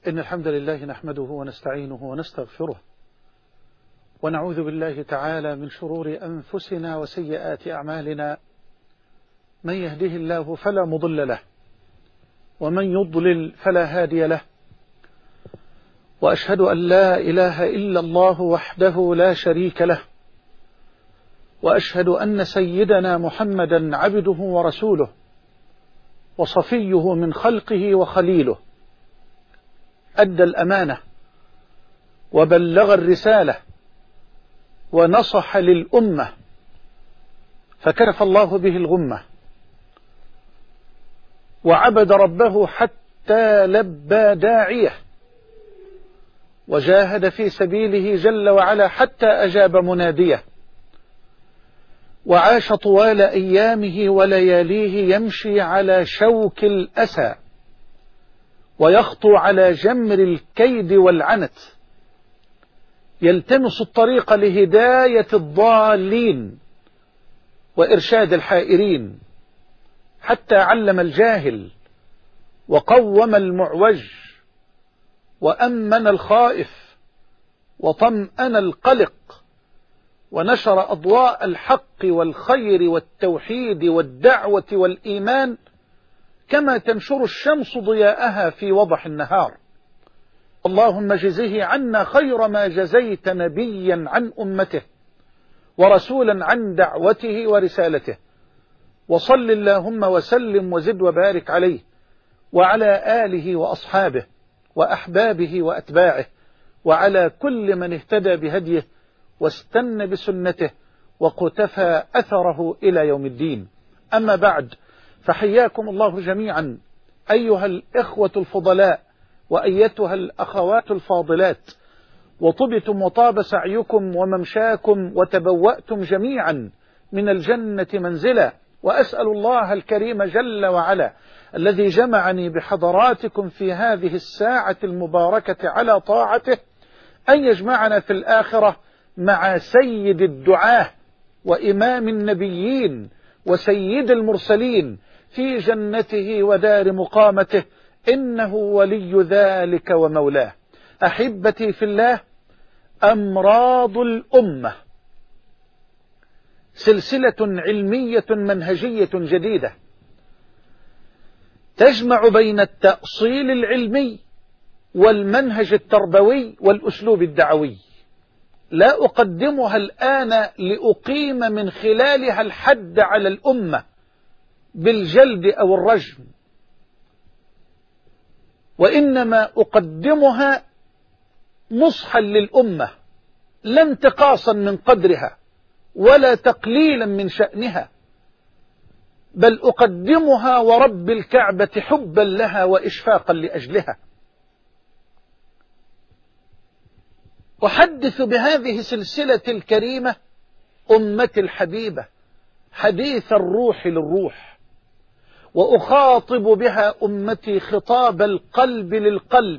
إن الحمد لله نحمده ونستعينه ونستغفره ونعوذ بالله تعالى من شرور أنفسنا وسيئات أعمالنا. من يهده الله فلا مضل له ومن يضلل فلا هادي له، وأشهد أن لا إله إلا الله وحده لا شريك له، وأشهد أن سيدنا محمدا عبده ورسوله وصفيه من خلقه وخليله، أدى الأمانة وبلغ الرسالة ونصح للأمة فكشف الله به الغمة، وعبد ربه حتى لبى داعيه، وجاهد في سبيله جل وعلا حتى أجاب مناديه، وعاش طوال أيامه ولياليه يمشي على شوك الأسى ويخطو على جمر الكيد والعنت، يلتمس الطريق لهداية الضالين وإرشاد الحائرين، حتى علم الجاهل وقوم المعوج وأمن الخائف وطمأن القلق، ونشر أضواء الحق والخير والتوحيد والدعوة والإيمان كما تنشر الشمس ضياءها في وضح النهار. اللهم جزه عنا خير ما جزيت نبيا عن أمته ورسولا عن دعوته ورسالته، وصل اللهم وسلم وزد وبارك عليه وعلى آله وأصحابه وأحبابه وأتباعه وعلى كل من اهتدى بهديه واستنى بسنته وقتفى أثره إلى يوم الدين. أما بعد، فحياكم الله جميعا أيها الإخوة الفضلاء وأيتها الأخوات الفاضلات، وطبتم وطاب سعيكم وممشاكم وتبوأتم جميعا من الجنة منزلا، وأسأل الله الكريم جل وعلا الذي جمعني بحضراتكم في هذه الساعة المباركة على طاعته أن يجمعنا في الآخرة مع سيد الدعاة وإمام النبيين وسيد المرسلين في جنته ودار مقامته، إنه ولي ذلك ومولاه. أحبتي في الله، أمراض الأمة سلسلة علمية منهجية جديدة تجمع بين التأصيل العلمي والمنهج التربوي والأسلوب الدعوي. لا أقدمها الآن لأقيم من خلالها الحد على الأمة بالجلد أو الرجم، وإنما أقدمها نصحا للأمة، لا انتقاصا من قدرها ولا تقليلا من شأنها، بل أقدمها ورب الكعبة حبا لها وإشفاقا لأجلها. أحدث بهذه السلسلة الكريمة أمتي الحبيبة حديث الروح للروح، وأخاطب بها أمتي خطاب القلب للقلب،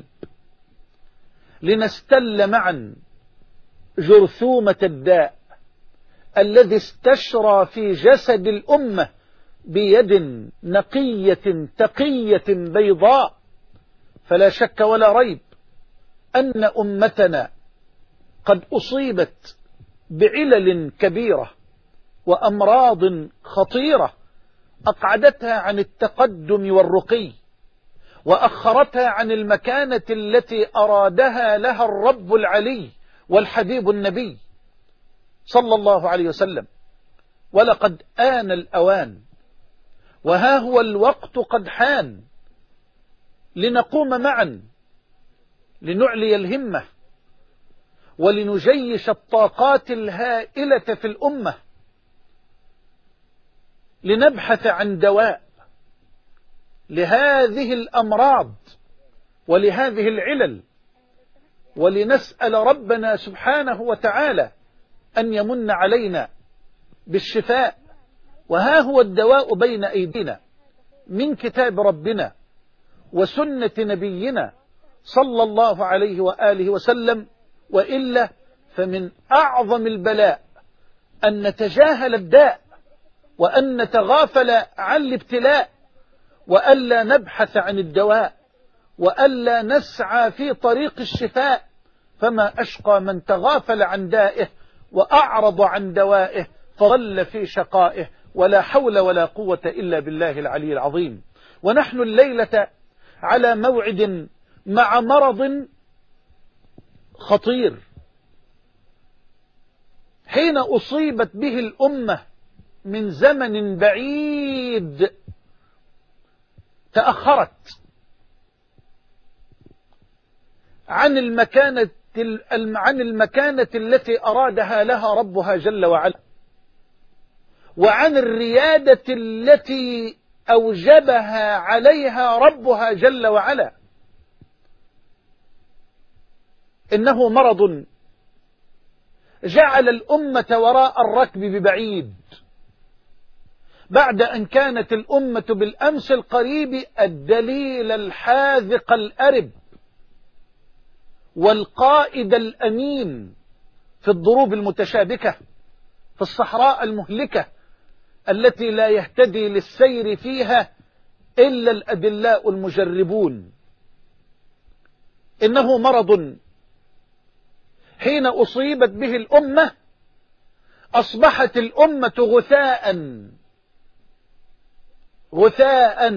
لنستل معا جرثومة الداء الذي استشرى في جسد الأمة بيد نقية تقية بيضاء. فلا شك ولا ريب أن أمتنا قد أصيبت بعلل كبيرة وأمراض خطيرة أقعدتها عن التقدم والرقي، وأخرتها عن المكانة التي أرادها لها الرب العلي والحبيب النبي صلى الله عليه وسلم. ولقد آن الأوان، وها هو الوقت قد حان، لنقوم معا لنعلي الهمة ولنجيش الطاقات الهائلة في الأمة، لنبحث عن دواء لهذه الأمراض ولهذه العلل، ولنسأل ربنا سبحانه وتعالى أن يمن علينا بالشفاء. وها هو الدواء بين أيدينا من كتاب ربنا وسنة نبينا صلى الله عليه وآله وسلم، وإلا فمن أعظم البلاء أن نتجاهل الداء وأن نتغافل عن الابتلاء وألا نبحث عن الدواء وألا نسعى في طريق الشفاء، فما أشقى من تغافل عن دائه وأعرض عن دوائه فظل في شقائه، ولا حول ولا قوة إلا بالله العلي العظيم. ونحن الليلة على موعد مع مرض خطير، حين أصيبت به الأمة من زمن بعيد تأخرت عن المكانة التي أرادها لها ربها جل وعلا، وعن الريادة التي أوجبها عليها ربها جل وعلا. إنه مرض جعل الأمة وراء الركب ببعيد، بعد أن كانت الأمة بالأمس القريب الدليل الحاذق الأرب والقائد الأمين في الضروب المتشابكة، في الصحراء المهلكة التي لا يهتدي للسير فيها إلا الأدلاء المجربون. إنه مرض حين أصيبت به الأمة أصبحت الأمة غثاء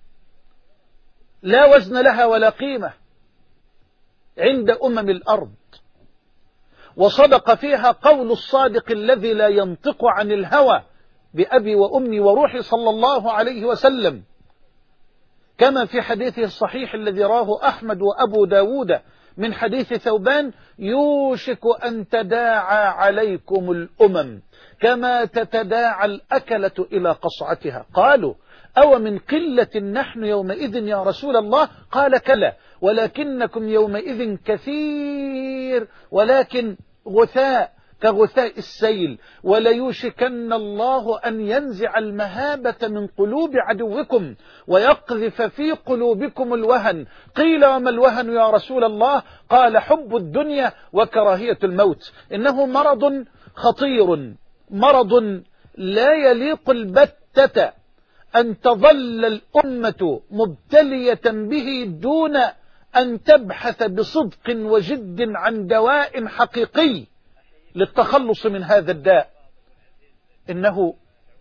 لا وزن لها ولا قيمة عند الأرض. وصدق فيها قول الصادق الذي لا ينطق عن الهوى بأبي وأمي وروحي صلى الله عليه وسلم، كما في حديثه الصحيح الذي راه أحمد وأبو داود من حديث ثوبان: يوشك أن تداعى عليكم الأمم كما تتداعى الأكلة إلى قصعتها. قالوا: أو من قلة نحن يومئذ يا رسول الله؟ قال: كلا، ولكنكم يومئذ كثير ولكن غثاء كغثاء السيل، وليوشكن الله أن ينزع المهابة من قلوب عدوكم ويقذف في قلوبكم الوهن. قيل: وما الوهن يا رسول الله؟ قال: حب الدنيا وكراهية الموت. إنه مرض خطير، مرض لا يليق البتة أن تظل الأمة مبتلية به دون أن تبحث بصدق وجد عن دواء حقيقي للتخلص من هذا الداء. إنه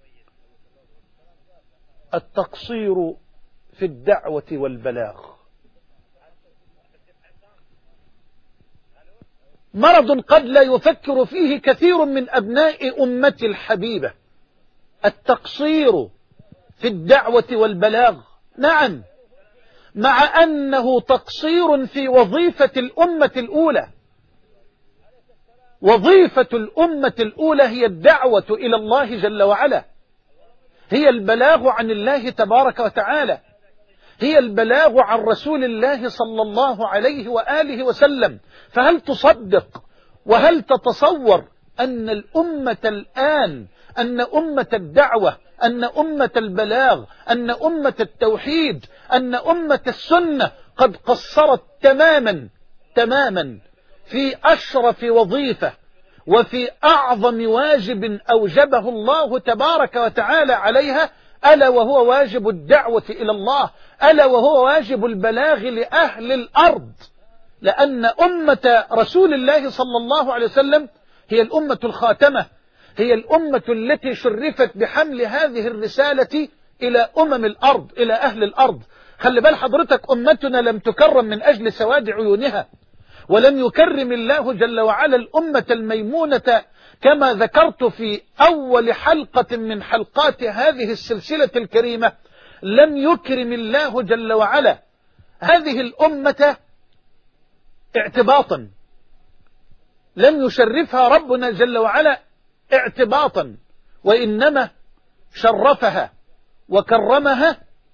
التقصير في الدعوة والبلاغ. مرض قد لا يفكر فيه كثير من أبناء أمتي الحبيبة، التقصير في الدعوة والبلاغ. نعم، مع أنه تقصير في وظيفة الأمة الأولى. وظيفة الأمة الأولى هي الدعوة إلى الله جل وعلا، هي البلاغ عن الله تبارك وتعالى، هي البلاغ عن رسول الله صلى الله عليه وآله وسلم. فهل تصدق وهل تتصور أن الأمة الآن، أن أمة الدعوة، أن أمة البلاغ، أن أمة التوحيد، أن أمة السنة قد قصرت تماما في أشرف وظيفة وفي أعظم واجب أوجبه الله تبارك وتعالى عليها، ألا وهو واجب الدعوة إلى الله، ألا وهو واجب البلاغ لأهل الأرض. لأن أمة رسول الله صلى الله عليه وسلم هي الأمة الخاتمة، هي الأمة التي شرفت بحمل هذه الرسالة إلى الأرض، إلى أهل الأرض. خلي بال حضرتك، أمتنا لم تكرم من أجل سواد عيونها، ولم يكرم الله جل وعلا الأمة الميمونة كما ذكرت في أول حلقة من حلقات هذه السلسلة الكريمة. لم يكرم الله جل وعلا هذه الأمة اعتباطا، لم يشرفها ربنا جل وعلا اعتباطا، وإنما شرفها وكرمها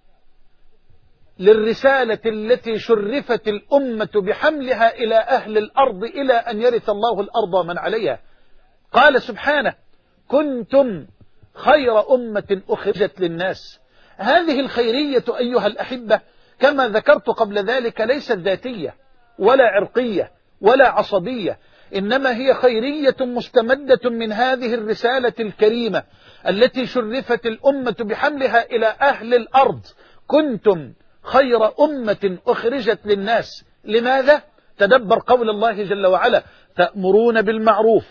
للرسالة التي شرفت الأمة بحملها إلى أهل الأرض إلى أن يرث الله الأرض ومن عليها. قال سبحانه: كنتم خير أمة أخرجت للناس. هذه الخيرية أيها الأحبة كما ذكرت قبل ذلك ليست ذاتية ولا عرقية ولا عصبية، إنما هي خيرية مستمدة من هذه الرسالة الكريمة التي شرفت الأمة بحملها إلى أهل الأرض. كنتم خير أمة أخرجت للناس. لماذا؟ تدبر قول الله جل وعلا: تأمرون بالمعروف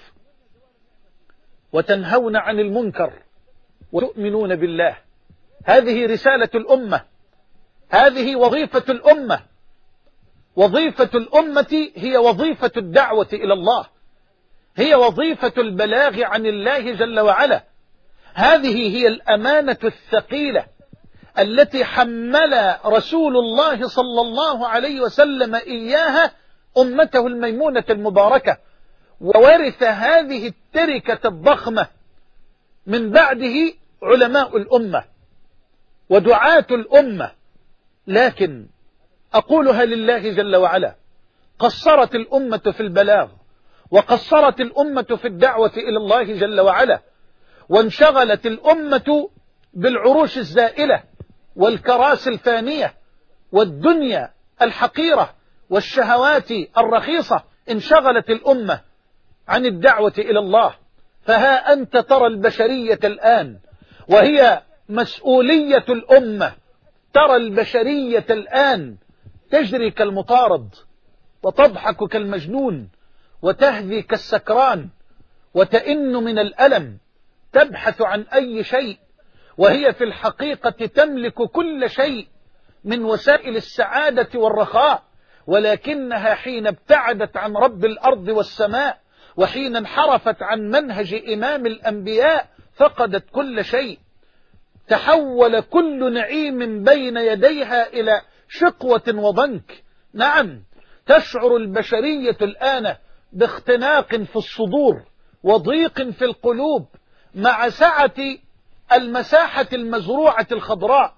وتنهون عن المنكر وتؤمنون بالله. هذه رسالة الأمة، هذه وظيفة الأمة. وظيفة الأمة هي وظيفة الدعوة إلى الله، هي وظيفة البلاغ عن الله جل وعلا. هذه هي الأمانة الثقيلة التي حمل رسول الله صلى الله عليه وسلم إياها أمته الميمونة المباركة، وورث هذه التركة الضخمة من بعده علماء الأمة ودعاة الأمة. لكن أقولها لله جل وعلا: قصرت الأمة في البلاغ، وقصرت الأمة في الدعوة إلى الله جل وعلا، وانشغلت الأمة بالعروش الزائلة والكراسي الفانية والدنيا الحقيرة والشهوات الرخيصة. انشغلت الأمة عن الدعوة إلى الله. فها أنت ترى البشرية الآن، وهي مسؤولية الأمة، ترى البشرية الآن تجري كالمطارد، وتضحك كالمجنون، وتهذي كالسكران، وتئن من الألم، تبحث عن أي شيء، وهي في الحقيقة تملك كل شيء من وسائل السعادة والرخاء، ولكنها حين ابتعدت عن رب الأرض والسماء، وحين انحرفت عن منهج إمام الأنبياء، فقدت كل شيء. تحول كل نعيم بين يديها إلى شقوة وضنك. نعم، تشعر البشرية الآن باختناق في الصدور وضيق في القلوب مع سعة المساحة المزروعة الخضراء.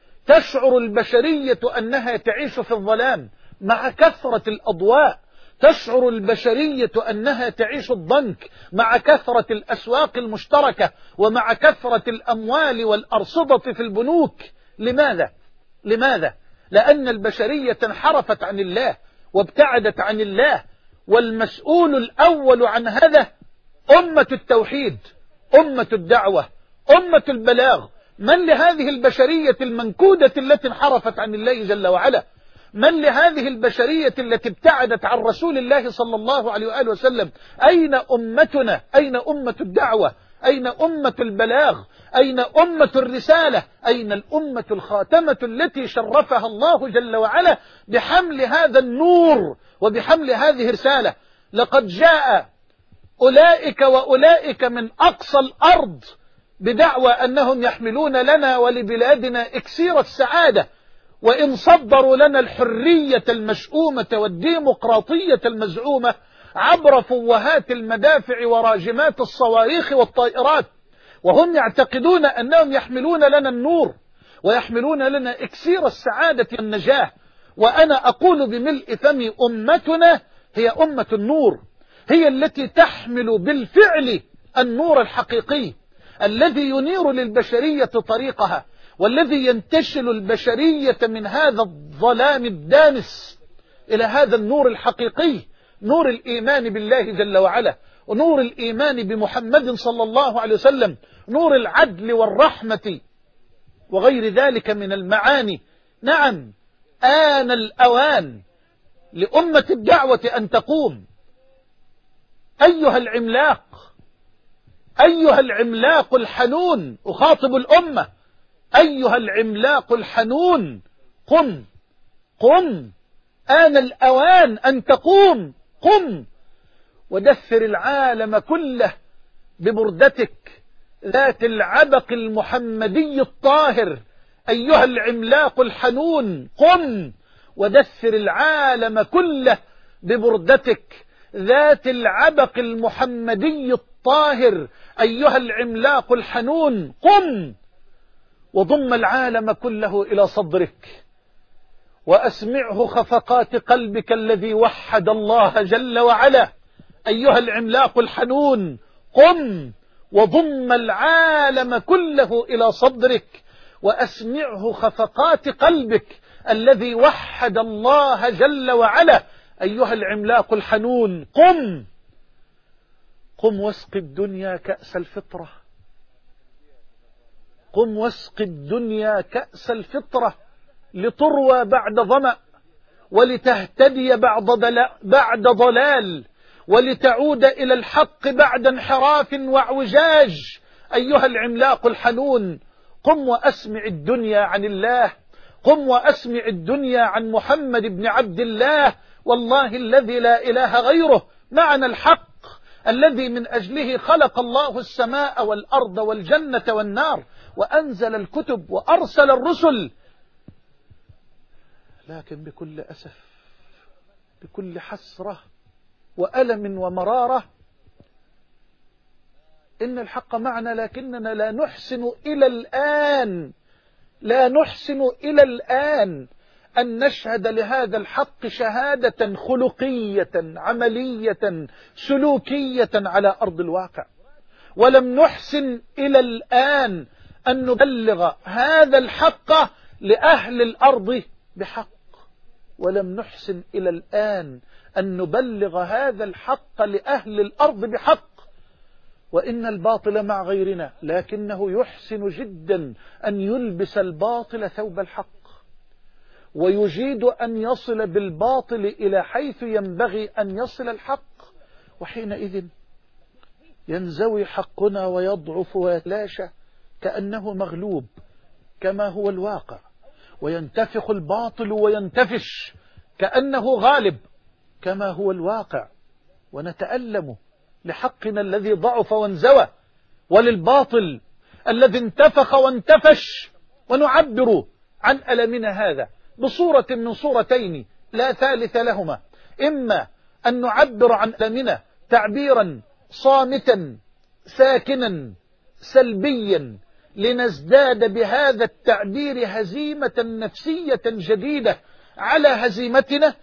تشعر البشرية أنها تعيش في الظلام مع كثرة الأضواء. تشعر البشرية أنها تعيش الضنك مع كثرة الأسواق المشتركة ومع كثرة الأموال والأرصدة في البنوك. لماذا؟ لماذا؟ لأن البشرية انحرفت عن الله وابتعدت عن الله، والمسؤول الأول عن هذا أمة التوحيد، أمة الدعوة، أمة البلاغ. من لهذه البشرية المنكودة التي انحرفت عن الله جل وعلا؟ من لهذه البشرية التي ابتعدت عن رسول الله صلى الله عليه وآله وسلم؟ أين أمتنا؟ أين أمة الدعوة؟ أين أمة البلاغ؟ أين أمة الرسالة؟ أين الأمة الخاتمة التي شرفها الله جل وعلا بحمل هذا النور وبحمل هذه الرسالة؟ لقد جاء أولئك وأولئك من أقصى الأرض بدعوى أنهم يحملون لنا ولبلادنا إكسير السعادة، وإن صدروا لنا الحرية المشؤومة والديمقراطية المزعومة عبر فوهات المدافع وراجمات الصواريخ والطائرات، وهم يعتقدون أنهم يحملون لنا النور ويحملون لنا إكسير السعادة والنجاة. وأنا أقول بملء فمي: أمتنا هي أمة النور، هي التي تحمل بالفعل النور الحقيقي الذي ينير للبشرية طريقها، والذي ينتشل البشرية من هذا الظلام الدامس إلى هذا النور الحقيقي، نور الإيمان بالله جل وعلا، ونور الإيمان بمحمد صلى الله عليه وسلم، نور العدل والرحمة وغير ذلك من المعاني. نعم، آن الأوان لأمة الدعوة أن تقوم. أيها العملاق، أيها العملاق الحنون، أخاطب الأمة: أيها العملاق الحنون، قم قم، آن الأوان أن تقوم. قم ودثر العالم كله ببردتك ذات العبق المحمدي الطاهر. أيها العملاق الحنون، قم ودثر العالم كله ببردتك ذات العبق المحمدي الطاهر. أيها العملاق الحنون، قم وضم العالم كله إلى صدرك، وأسمعه خفقات قلبك الذي وحد الله جل وعلا. أيها العملاق الحنون، قم وضم العالم كله إلى صدرك، وأسمعه خفقات قلبك الذي وحد الله جل وعلا. أيها العملاق الحنون، قم قم واسق الدنيا كأس الفطرة، قم واسق الدنيا كأس الفطرة. لتروى بعد ظمأ، ولتهتدي بعد ضلال، ولتعود إلى الحق بعد انحراف واعوجاج. أيها العملاق الحنون، قم وأسمع الدنيا عن الله، قم وأسمع الدنيا عن محمد بن عبد الله، والله الذي لا إله غيره، معنى الحق الذي من أجله خلق الله السماء والأرض والجنة والنار، وأنزل الكتب وأرسل الرسل. لكن بكل أسف، بكل حسرة وألم ومرارة، إن الحق معنا لكننا لا نحسن إلى الآن أن نشهد لهذا الحق شهادة خلقية عملية سلوكية على أرض الواقع. ولم نحسن إلى الآن أن نبلغ هذا الحق لأهل الأرض بحق، ولم نحسن إلى الآن أن نبلغ هذا الحق لأهل الأرض بحق. وإن الباطل مع غيرنا، لكنه يحسن جدا أن يلبس الباطل ثوب الحق، ويجيد أن يصل بالباطل إلى حيث ينبغي أن يصل الحق. وحينئذ ينزوي حقنا ويضعف ويتلاشى كأنه مغلوب كما هو الواقع، وينتفخ الباطل وينتفش كأنه غالب كما هو الواقع، ونتألم لحقنا الذي ضعف وانزوى، وللباطل الذي انتفخ وانتفش، ونعبر عن ألمنا هذا بصورة من صورتين لا ثالث لهما: إما أن نعبر عن ألمنا تعبيرا صامتا ساكنا سلبيا لنزداد بهذا التعبير هزيمة نفسية جديدة على هزيمتنا،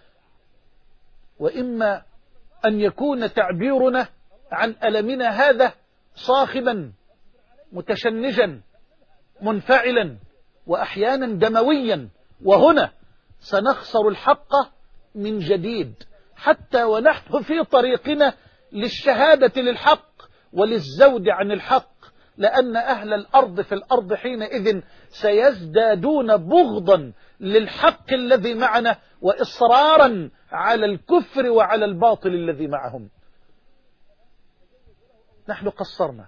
وإما أن يكون تعبيرنا عن ألمنا هذا صاخبا متشنجا منفعلا وأحيانا دمويا، وهنا سنخسر الحق من جديد، حتى ونحن في طريقنا للشهادة للحق وللزود عن الحق، لأن أهل الأرض في الأرض حينئذ سيزدادون بغضا للحق الذي معنا وإصرارا على الكفر وعلى الباطل الذي معهم. نحن قصرنا،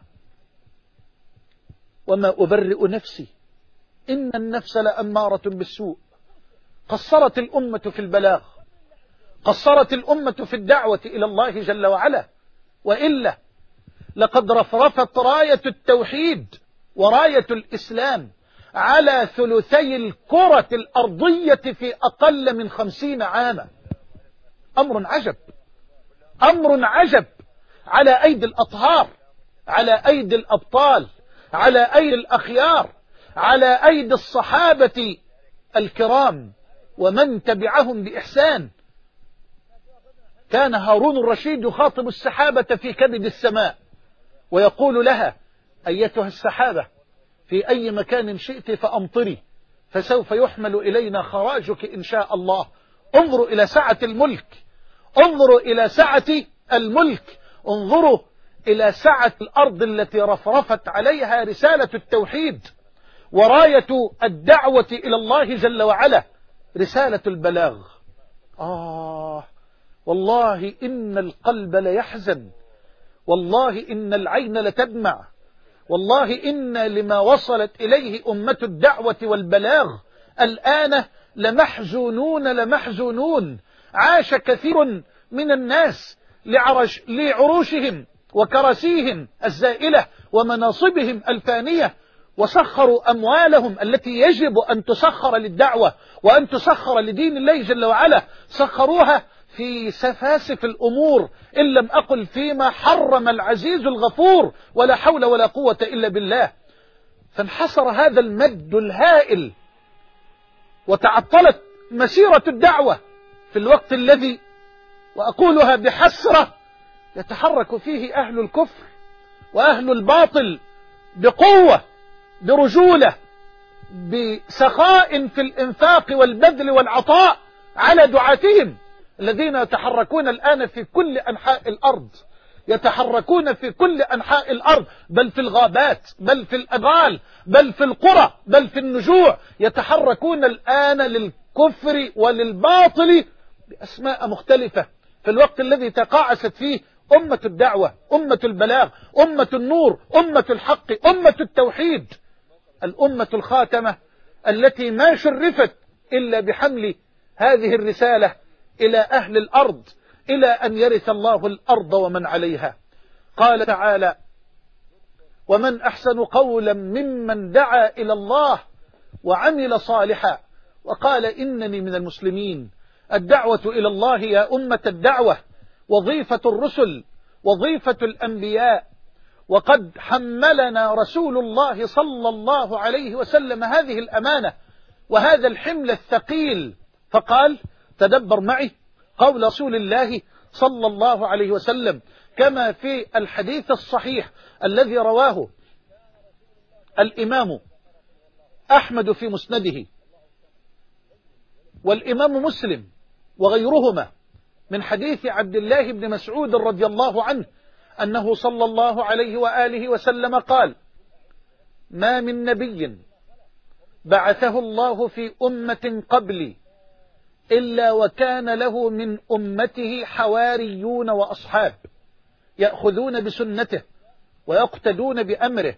وما أبرئ نفسي، إن النفس لأمارة بالسوء. قصرت الأمة في البلاغ، قصرت الأمة في الدعوة إلى الله جل وعلا، وإلا لقد رفرفت راية التوحيد وراية الإسلام على ثلثي الكرة الأرضية في أقل من 50 عاما. أمر عجب، أمر عجب، على أيدي الأطهار، على أيدي الأبطال، على أيدي الأخيار، على أيدي الصحابة الكرام ومن تبعهم بإحسان. كان هارون الرشيد يخاطب السحابة في كبد السماء ويقول لها: أيتها السحابة، في أي مكان شئت فأمطري، فسوف يحمل إلينا خراجك إن شاء الله. انظروا إلى سعة الملك، انظروا إلى سعة الملك، انظروا إلى سعة الأرض التي رفرفت عليها رسالة التوحيد وراية الدعوة إلى الله جل وعلا، رسالة البلاغ. والله إن القلب ليحزن، والله إن العين لتدمع، والله إن لما وصلت إليه أمة الدعوة والبلاغ الآن لمحزونون. عاش كثير من الناس لعروشهم وكراسيهم الزائلة ومناصبهم الفانية، وسخروا أموالهم التي يجب أن تسخر للدعوة وأن تسخر لدين الله جل وعلا، سخروها في سفاسف الأمور، إن لم أقل فيما حرم العزيز الغفور، ولا حول ولا قوة إلا بالله. فانحصر هذا المد الهائل، وتعطلت مسيرة الدعوة في الوقت الذي، وأقولها بحسرة، يتحرك فيه أهل الكفر وأهل الباطل بقوة، برجولة، بسخاء في الإنفاق والبذل والعطاء على دعاتهم الذين يتحركون الآن في كل أنحاء الأرض. يتحركون في كل أنحاء الأرض، بل في الغابات، بل في الأبال، بل في القرى، بل في النجوع. يتحركون الآن للكفر وللباطل بأسماء مختلفة في الوقت الذي تقاعست فيه أمة الدعوة، أمة البلاغ، أمة النور، أمة الحق، أمة التوحيد، الأمة الخاتمة التي ما شرفت إلا بحمل هذه الرسالة إلى أهل الأرض، إلى أن يرث الله الأرض ومن عليها. قال تعالى: ومن أحسن قولا ممن دعا إلى الله وعمل صالحا وقال إنني من المسلمين. الدعوة إلى الله يا أمة الدعوة وظيفة الرسل، وظيفة الأنبياء، وقد حملنا رسول الله صلى الله عليه وسلم هذه الأمانة وهذا الحمل الثقيل، فقال: تدبر معي قول رسول الله صلى الله عليه وسلم كما في الحديث الصحيح الذي رواه الإمام أحمد في مسنده والإمام مسلم وغيرهما من حديث عبد الله بن مسعود رضي الله عنه أنه صلى الله عليه وآله وسلم قال: ما من نبي بعثه الله في أمة قبلي إلا وكان له من أمته حواريون وأصحاب يأخذون بسنته ويقتدون بأمره.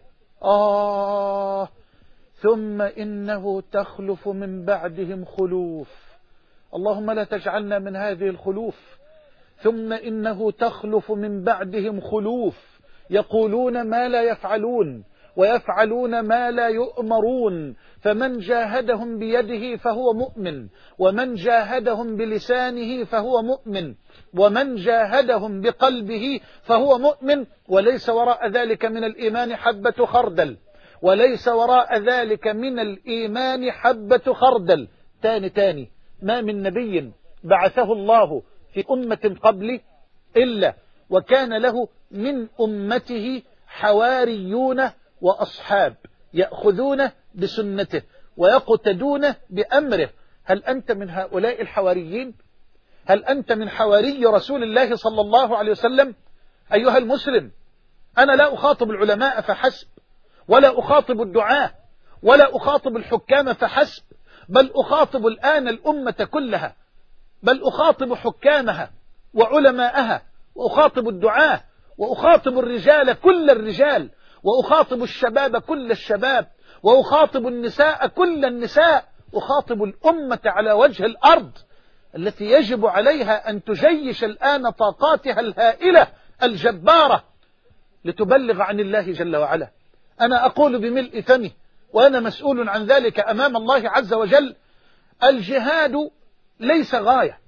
ثم إنه تخلف من بعدهم خلوف، اللهم لا تجعلنا من هذه الخلوف. ثم إنه تخلف من بعدهم خلوف يقولون ما لا يفعلون ويفعلون ما لا يؤمرون، فمن جاهدهم بيده فهو مؤمن، ومن جاهدهم بلسانه فهو مؤمن، ومن جاهدهم بقلبه فهو مؤمن، وليس وراء ذلك من الإيمان حبة خردل، وليس وراء ذلك من الإيمان حبة خردل. تاني ما من نبي بعثه الله في أمة قبلي إلا وكان له من أمته حواريون وأصحاب يأخذون بسنته ويقتدون بأمره. هل أنت من هؤلاء الحواريين؟ هل أنت من حواري رسول الله صلى الله عليه وسلم؟ أيها المسلم، أنا لا أخاطب العلماء فحسب، ولا أخاطب الدعاة، ولا أخاطب الحكام فحسب، بل أخاطب الآن الأمة كلها، بل أخاطب حكامها وعلماءها، وأخاطب الدعاة، وأخاطب الرجال كل الرجال، وأخاطب الشباب كل الشباب، وأخاطب النساء كل النساء، أخاطب الأمة على وجه الأرض التي يجب عليها أن تجيش الآن طاقاتها الهائلة الجبارة لتبلغ عن الله جل وعلا. أنا أقول بملء فمي وأنا مسؤول عن ذلك أمام الله عز وجل: الجهاد ليس غاية،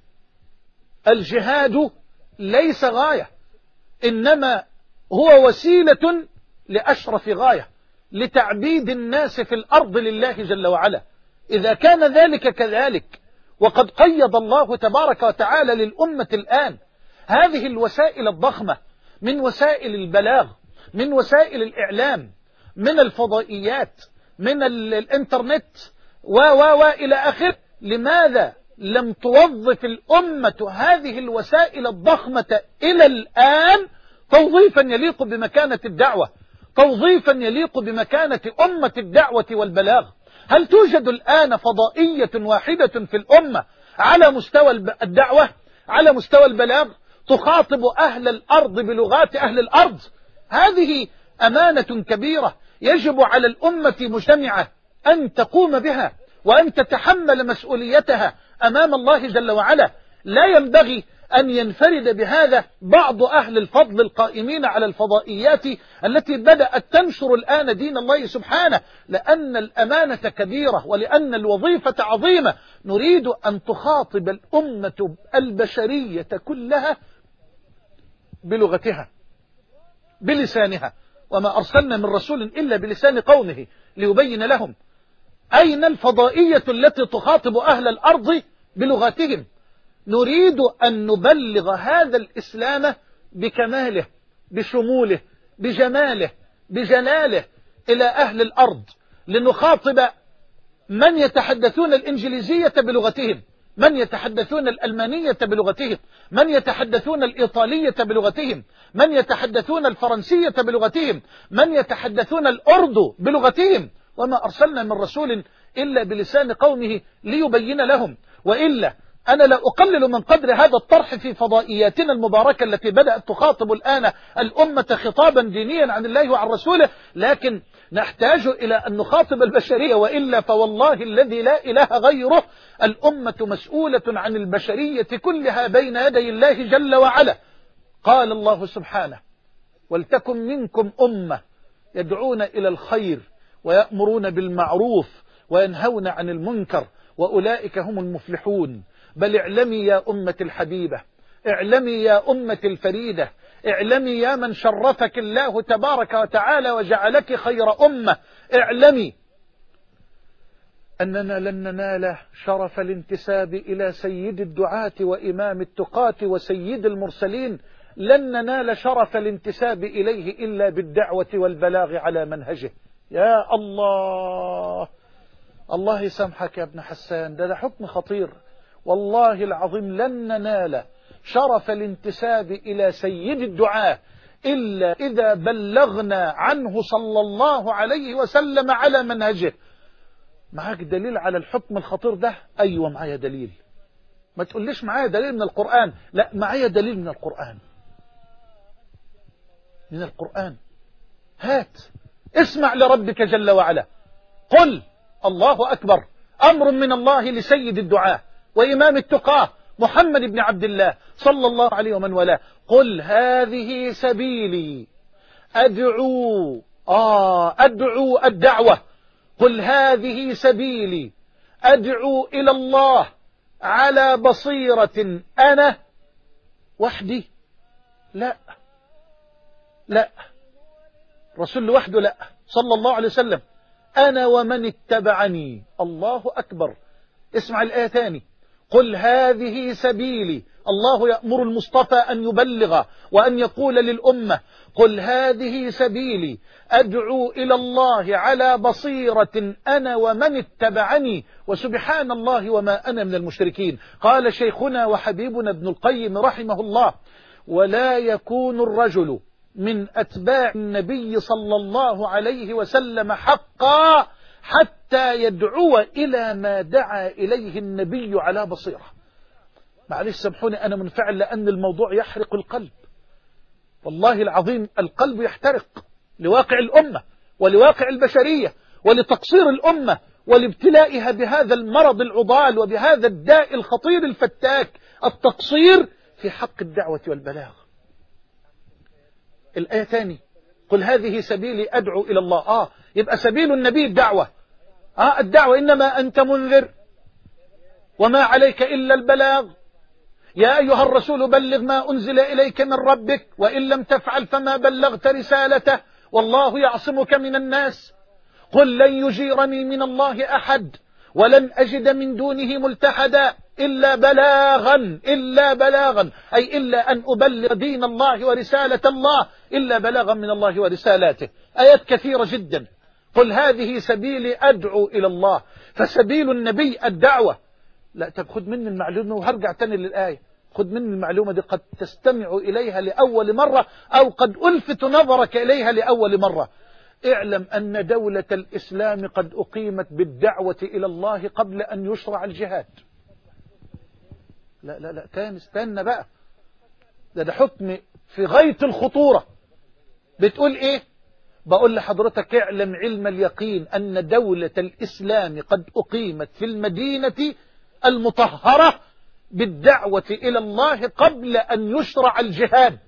الجهاد ليس غاية، إنما هو وسيلة لأشرف غاية، لتعبيد الناس في الأرض لله جل وعلا. إذا كان ذلك كذلك، وقد قيض الله تبارك وتعالى للأمة الآن هذه الوسائل الضخمة من وسائل البلاغ، من وسائل الإعلام، من الفضائيات، من الإنترنت إلى آخره، لماذا لم توظف الأمة هذه الوسائل الضخمة إلى الآن توظيفا يليق بمكانة الدعوة، توظيفا يليق بمكانة أمة الدعوة والبلاغ؟ هل توجد الآن فضائية واحدة في الأمة على مستوى الدعوة، على مستوى البلاغ، تخاطب أهل الأرض بلغات أهل الأرض؟ هذه أمانة كبيرة يجب على الأمة مجتمعة أن تقوم بها وأن تتحمل مسؤوليتها أمام الله جل وعلا. لا ينبغي أن ينفرد بهذا بعض أهل الفضل القائمين على الفضائيات التي بدأت تنشر الآن دين الله سبحانه، لأن الأمانة كبيرة ولأن الوظيفة عظيمة. نريد أن تخاطب الأمة البشرية كلها بلغتها، بلسانها، وما أرسلنا من رسول إلا بلسان قومه ليبين لهم. أين الفضائية التي تخاطب أهل الأرض بلغتهم؟ نريد أن نبلغ هذا الإسلام بكماله، بشموله، بجماله، بجلاله إلى أهل الأرض، لنخاطب من يتحدثون الإنجليزية بلغتهم، من يتحدثون الألمانية بلغتهم، من يتحدثون الإيطالية بلغتهم، من يتحدثون الفرنسية بلغتهم، من يتحدثون الأردو بلغتهم، وما أرسلنا من رسول إلا بلسان قومه ليبين لهم. وإلا أنا لا أقلل من قدر هذا الطرح في فضائياتنا المباركة التي بدأت تخاطب الآن الأمة خطابا دينيا عن الله وعن رسوله، لكن نحتاج إلى أن نخاطب البشرية، وإلا فوالله الذي لا إله غيره الأمة مسؤولة عن البشرية كلها بين يدي الله جل وعلا. قال الله سبحانه: ولتكن منكم أمة يدعون إلى الخير ويأمرون بالمعروف وينهون عن المنكر وأولئك هم المفلحون. بل اعلمي يا أمة الحبيبة، اعلمي يا أمة الفريدة، اعلمي يا من شرفك الله تبارك وتعالى وجعلك خير أمة، اعلمي أننا لن ننال شرف الانتساب إلى سيد الدعاة وإمام التقاة وسيد المرسلين، لن ننال شرف الانتساب إليه إلا بالدعوة والبلاغ على منهجه. يا الله، الله يسامحك يا ابن حسان، ده حكم خطير والله العظيم. لن ننال شرف الانتساب إلى سيد الدعاة إلا إذا بلغنا عنه صلى الله عليه وسلم على منهجه. معاك دليل على الحكم الخطير ده؟ أيوة معايا دليل. ما تقوليش معايا دليل من القرآن، لا، معايا دليل من القرآن. من القرآن. هات اسمع لربك جل وعلا. قل الله أكبر، أمر من الله لسيد الدعاة وإمام التقاة محمد بن عبد الله صلى الله عليه ومن والاه. قل هذه سبيلي أدعو الدعوة. قل هذه سبيلي أدعو إلى الله على بصيرة أنا وحدي. لا رسول لوحده، لا، صلى الله عليه وسلم. أنا ومن اتبعني. الله أكبر. اسمع الآية تاني. قل هذه سبيلي. الله يأمر المصطفى أن يبلغ وأن يقول للأمة: قل هذه سبيلي أدعو إلى الله على بصيرة أنا ومن اتبعني وسبحان الله وما أنا من المشركين. قال شيخنا وحبيبنا ابن القيم رحمه الله: ولا يكون الرجل من أتباع النبي صلى الله عليه وسلم حقا حتى يدعو إلى ما دعا إليه النبي على بصيرة. معلش سامحوني أنا منفعل لأن الموضوع يحرق القلب، والله العظيم القلب يحترق لواقع الأمة ولواقع البشرية ولتقصير الأمة ولابتلائها بهذا المرض العضال وبهذا الداء الخطير الفتاك، التقصير في حق الدعوة والبلاغ. الآية تاني: قل هذه سبيلي أدعو إلى الله. يبقى سبيل النبي الدعوة. الدعوة إنما أنت منذر وما عليك إلا البلاغ. يا أيها الرسول بلغ ما أنزل إليك من ربك وإن لم تفعل فما بلغت رسالته والله يعصمك من الناس. قل لن يجيرني من الله أحد ولن أجد من دونه ملتحدا إلا بلاغا أي إلا أن أبلغ دين الله ورسالة الله، إلا بلاغا من الله ورسالاته. آيات كثيرة جدا. قل هذه سبيلي أدعو إلى الله، فسبيل النبي الدعوة. لا، طب خد مني المعلومة وهرجع تاني للآية. خد مني المعلومة دي، قد تستمع إليها لأول مرة أو قد ألفت نظرك إليها لأول مرة. اعلم أن دولة الإسلام قد أقيمت بالدعوة إلى الله قبل أن يشرع الجهاد. لا تاني استنى بقى، ده حكم في غاية الخطورة. بتقول إيه؟ بقول لحضرتك اعلم علم اليقين أن دولة الإسلام قد أقيمت في المدينة المطهرة بالدعوة إلى الله قبل أن يشرع الجهاد.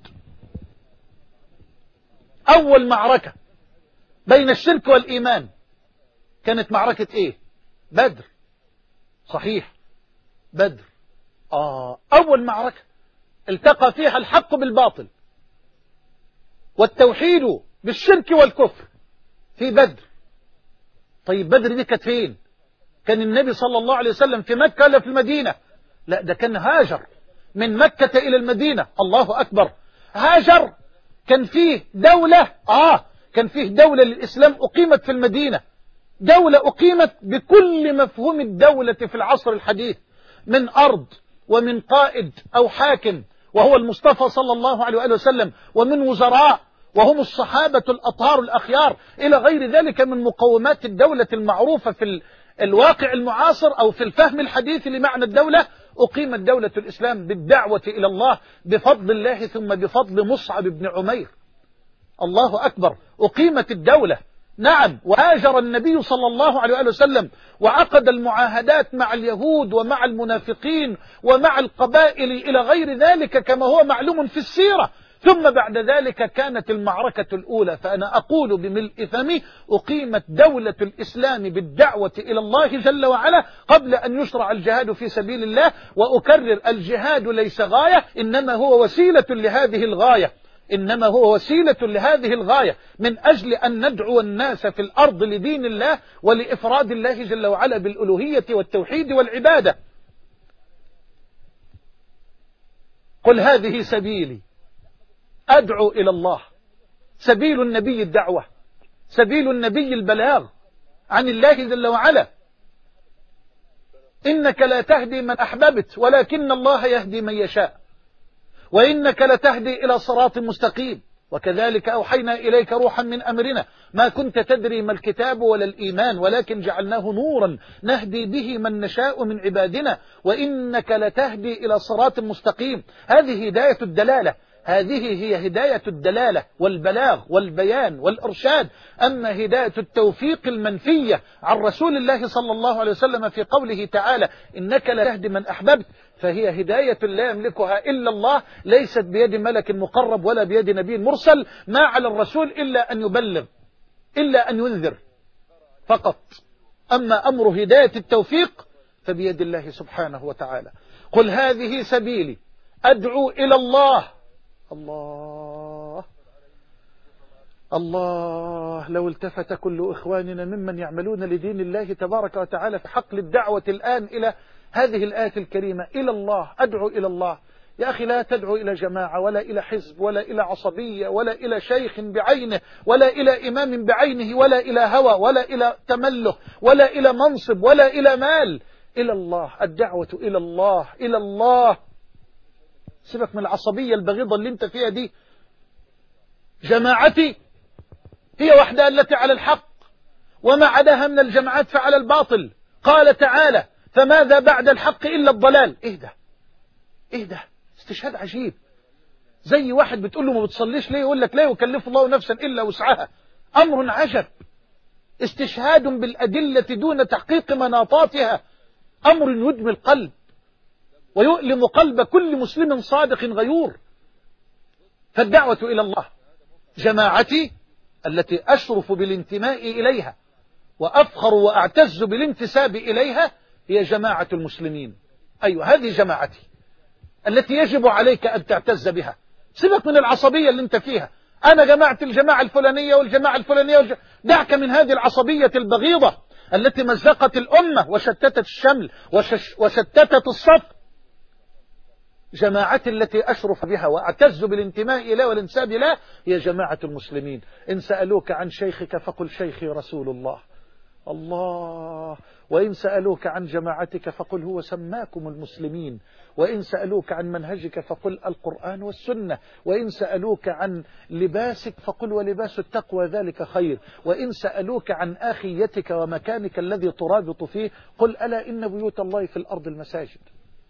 أول معركة بين الشرك والإيمان كانت معركة إيه؟ بدر. صحيح، بدر. أول معركة التقى فيها الحق بالباطل والتوحيد بالشرك والكفر في بدر. طيب بدر دي كانت فين؟ كان النبي صلى الله عليه وسلم في مكة ولا في المدينة؟ لا، ده كان هاجر من مكة إلى المدينة. الله أكبر. هاجر. كان فيه دولة كان فيه دولة للإسلام أقيمت في المدينة، دولة أقيمت بكل مفهوم الدولة في العصر الحديث، من أرض ومن قائد أو حاكم وهو المصطفى صلى الله عليه وآله وسلم، ومن وزراء وهم الصحابة الأطهار الأخيار، إلى غير ذلك من مقومات الدولة المعروفة في الواقع المعاصر أو في الفهم الحديث لمعنى الدولة، أقيمت دولة الإسلام بالدعوة إلى الله بفضل الله ثم بفضل مصعب بن عمير. الله أكبر، أقيمت الدولة. نعم، وهاجر النبي صلى الله عليه وسلم وعقد المعاهدات مع اليهود ومع المنافقين ومع القبائل إلى غير ذلك كما هو معلوم في السيرة. ثم بعد ذلك كانت المعركة الأولى. فأنا أقول بملء فمي: أقيمت دولة الإسلام بالدعوة إلى الله جل وعلا قبل أن يشرع الجهاد في سبيل الله. وأكرر: الجهاد ليس غاية، إنما هو وسيلة لهذه الغاية، إنما هو وسيلة لهذه الغاية، من أجل أن ندعو الناس في الأرض لدين الله ولإفراد الله جل وعلا بالألوهية والتوحيد والعبادة. قل هذه سبيلي أدعو إلى الله. سبيل النبي الدعوة، سبيل النبي البلاغ عن الله جل وعلا. إنك لا تهدي من أحببت ولكن الله يهدي من يشاء، وإنك لتهدي إلى صراط مستقيم. وكذلك أوحينا إليك روحا من أمرنا ما كنت تدري ما الكتاب ولا الإيمان ولكن جعلناه نورا نهدي به من نشاء من عبادنا، وإنك لتهدي إلى صراط مستقيم. هذه هداية الدلالة، هذه هي هداية الدلالة والبلاغ والبيان والإرشاد. أما هداية التوفيق المنفية عن رسول الله صلى الله عليه وسلم في قوله تعالى: إنك لا تهدي من أحببت، فهي هداية لا يملكها إلا الله، ليست بيد ملك مقرب ولا بيد نبي مرسل. ما على الرسول إلا أن يبلغ، إلا أن ينذر فقط. أما أمر هداية التوفيق فبيد الله سبحانه وتعالى. قل هذه سبيلي أدعو إلى الله. الله الله، لو التفت كل إخواننا ممن يعملون لدين الله تبارك وتعالى في حقل الدعوة الآن إلى هذه الآية الكريمة: إلى الله، أدعو إلى الله. يا أخي، لا تدعو إلى جماعة ولا إلى حزب ولا إلى عصبية ولا إلى شيخ بعينه ولا إلى إمام بعينه ولا إلى هوى ولا إلى تمله ولا إلى منصب ولا إلى مال. إلى الله، الدعوة إلى الله، إلى الله. سيبك من العصبية البغيضة اللي انت فيها دي. جماعتي هي وحدها التي على الحق، وما عداها من الجماعات فعلى الباطل. قال تعالى: فماذا بعد الحق إلا الضلال. إيه ده؟ إيه ده؟ استشهاد عجيب. زي واحد بتقول له ما بتصليش ليه، يقول لك: لا يكلف الله نفسا إلا وسعها. أمر عجب، استشهاد بالأدلة دون تحقيق مناطاتها، أمر يدمي القلب ويؤلم قلب كل مسلم صادق غيور. فالدعوة إلى الله، جماعتي التي أشرف بالانتماء إليها وأفخر وأعتز بالانتساب إليها، هي جماعة المسلمين. أيوة، هذه جماعتي التي يجب عليك أن تعتز بها. سيبك من العصبية اللي انت فيها. أنا جماعة الجماعة الفلانية والجماعة الفلانية دعك من هذه العصبية البغيضة التي مزقت الأمة وشتتت الشمل وشتتت الصف. جماعتي التي أشرف بها وأعتز بالانتماء إليه والانساب له هي جماعة المسلمين. إن سألوك عن شيخك فقل شيخي رسول الله. الله. وإن سألوك عن جماعتك فقل هو سماكم المسلمين. وإن سألوك عن منهجك فقل القرآن والسنة. وإن سألوك عن لباسك فقل ولباس التقوى ذلك خير. وإن سألوك عن آخيتك ومكانك الذي ترابط فيه قل ألا إن بيوت الله في الأرض المساجد.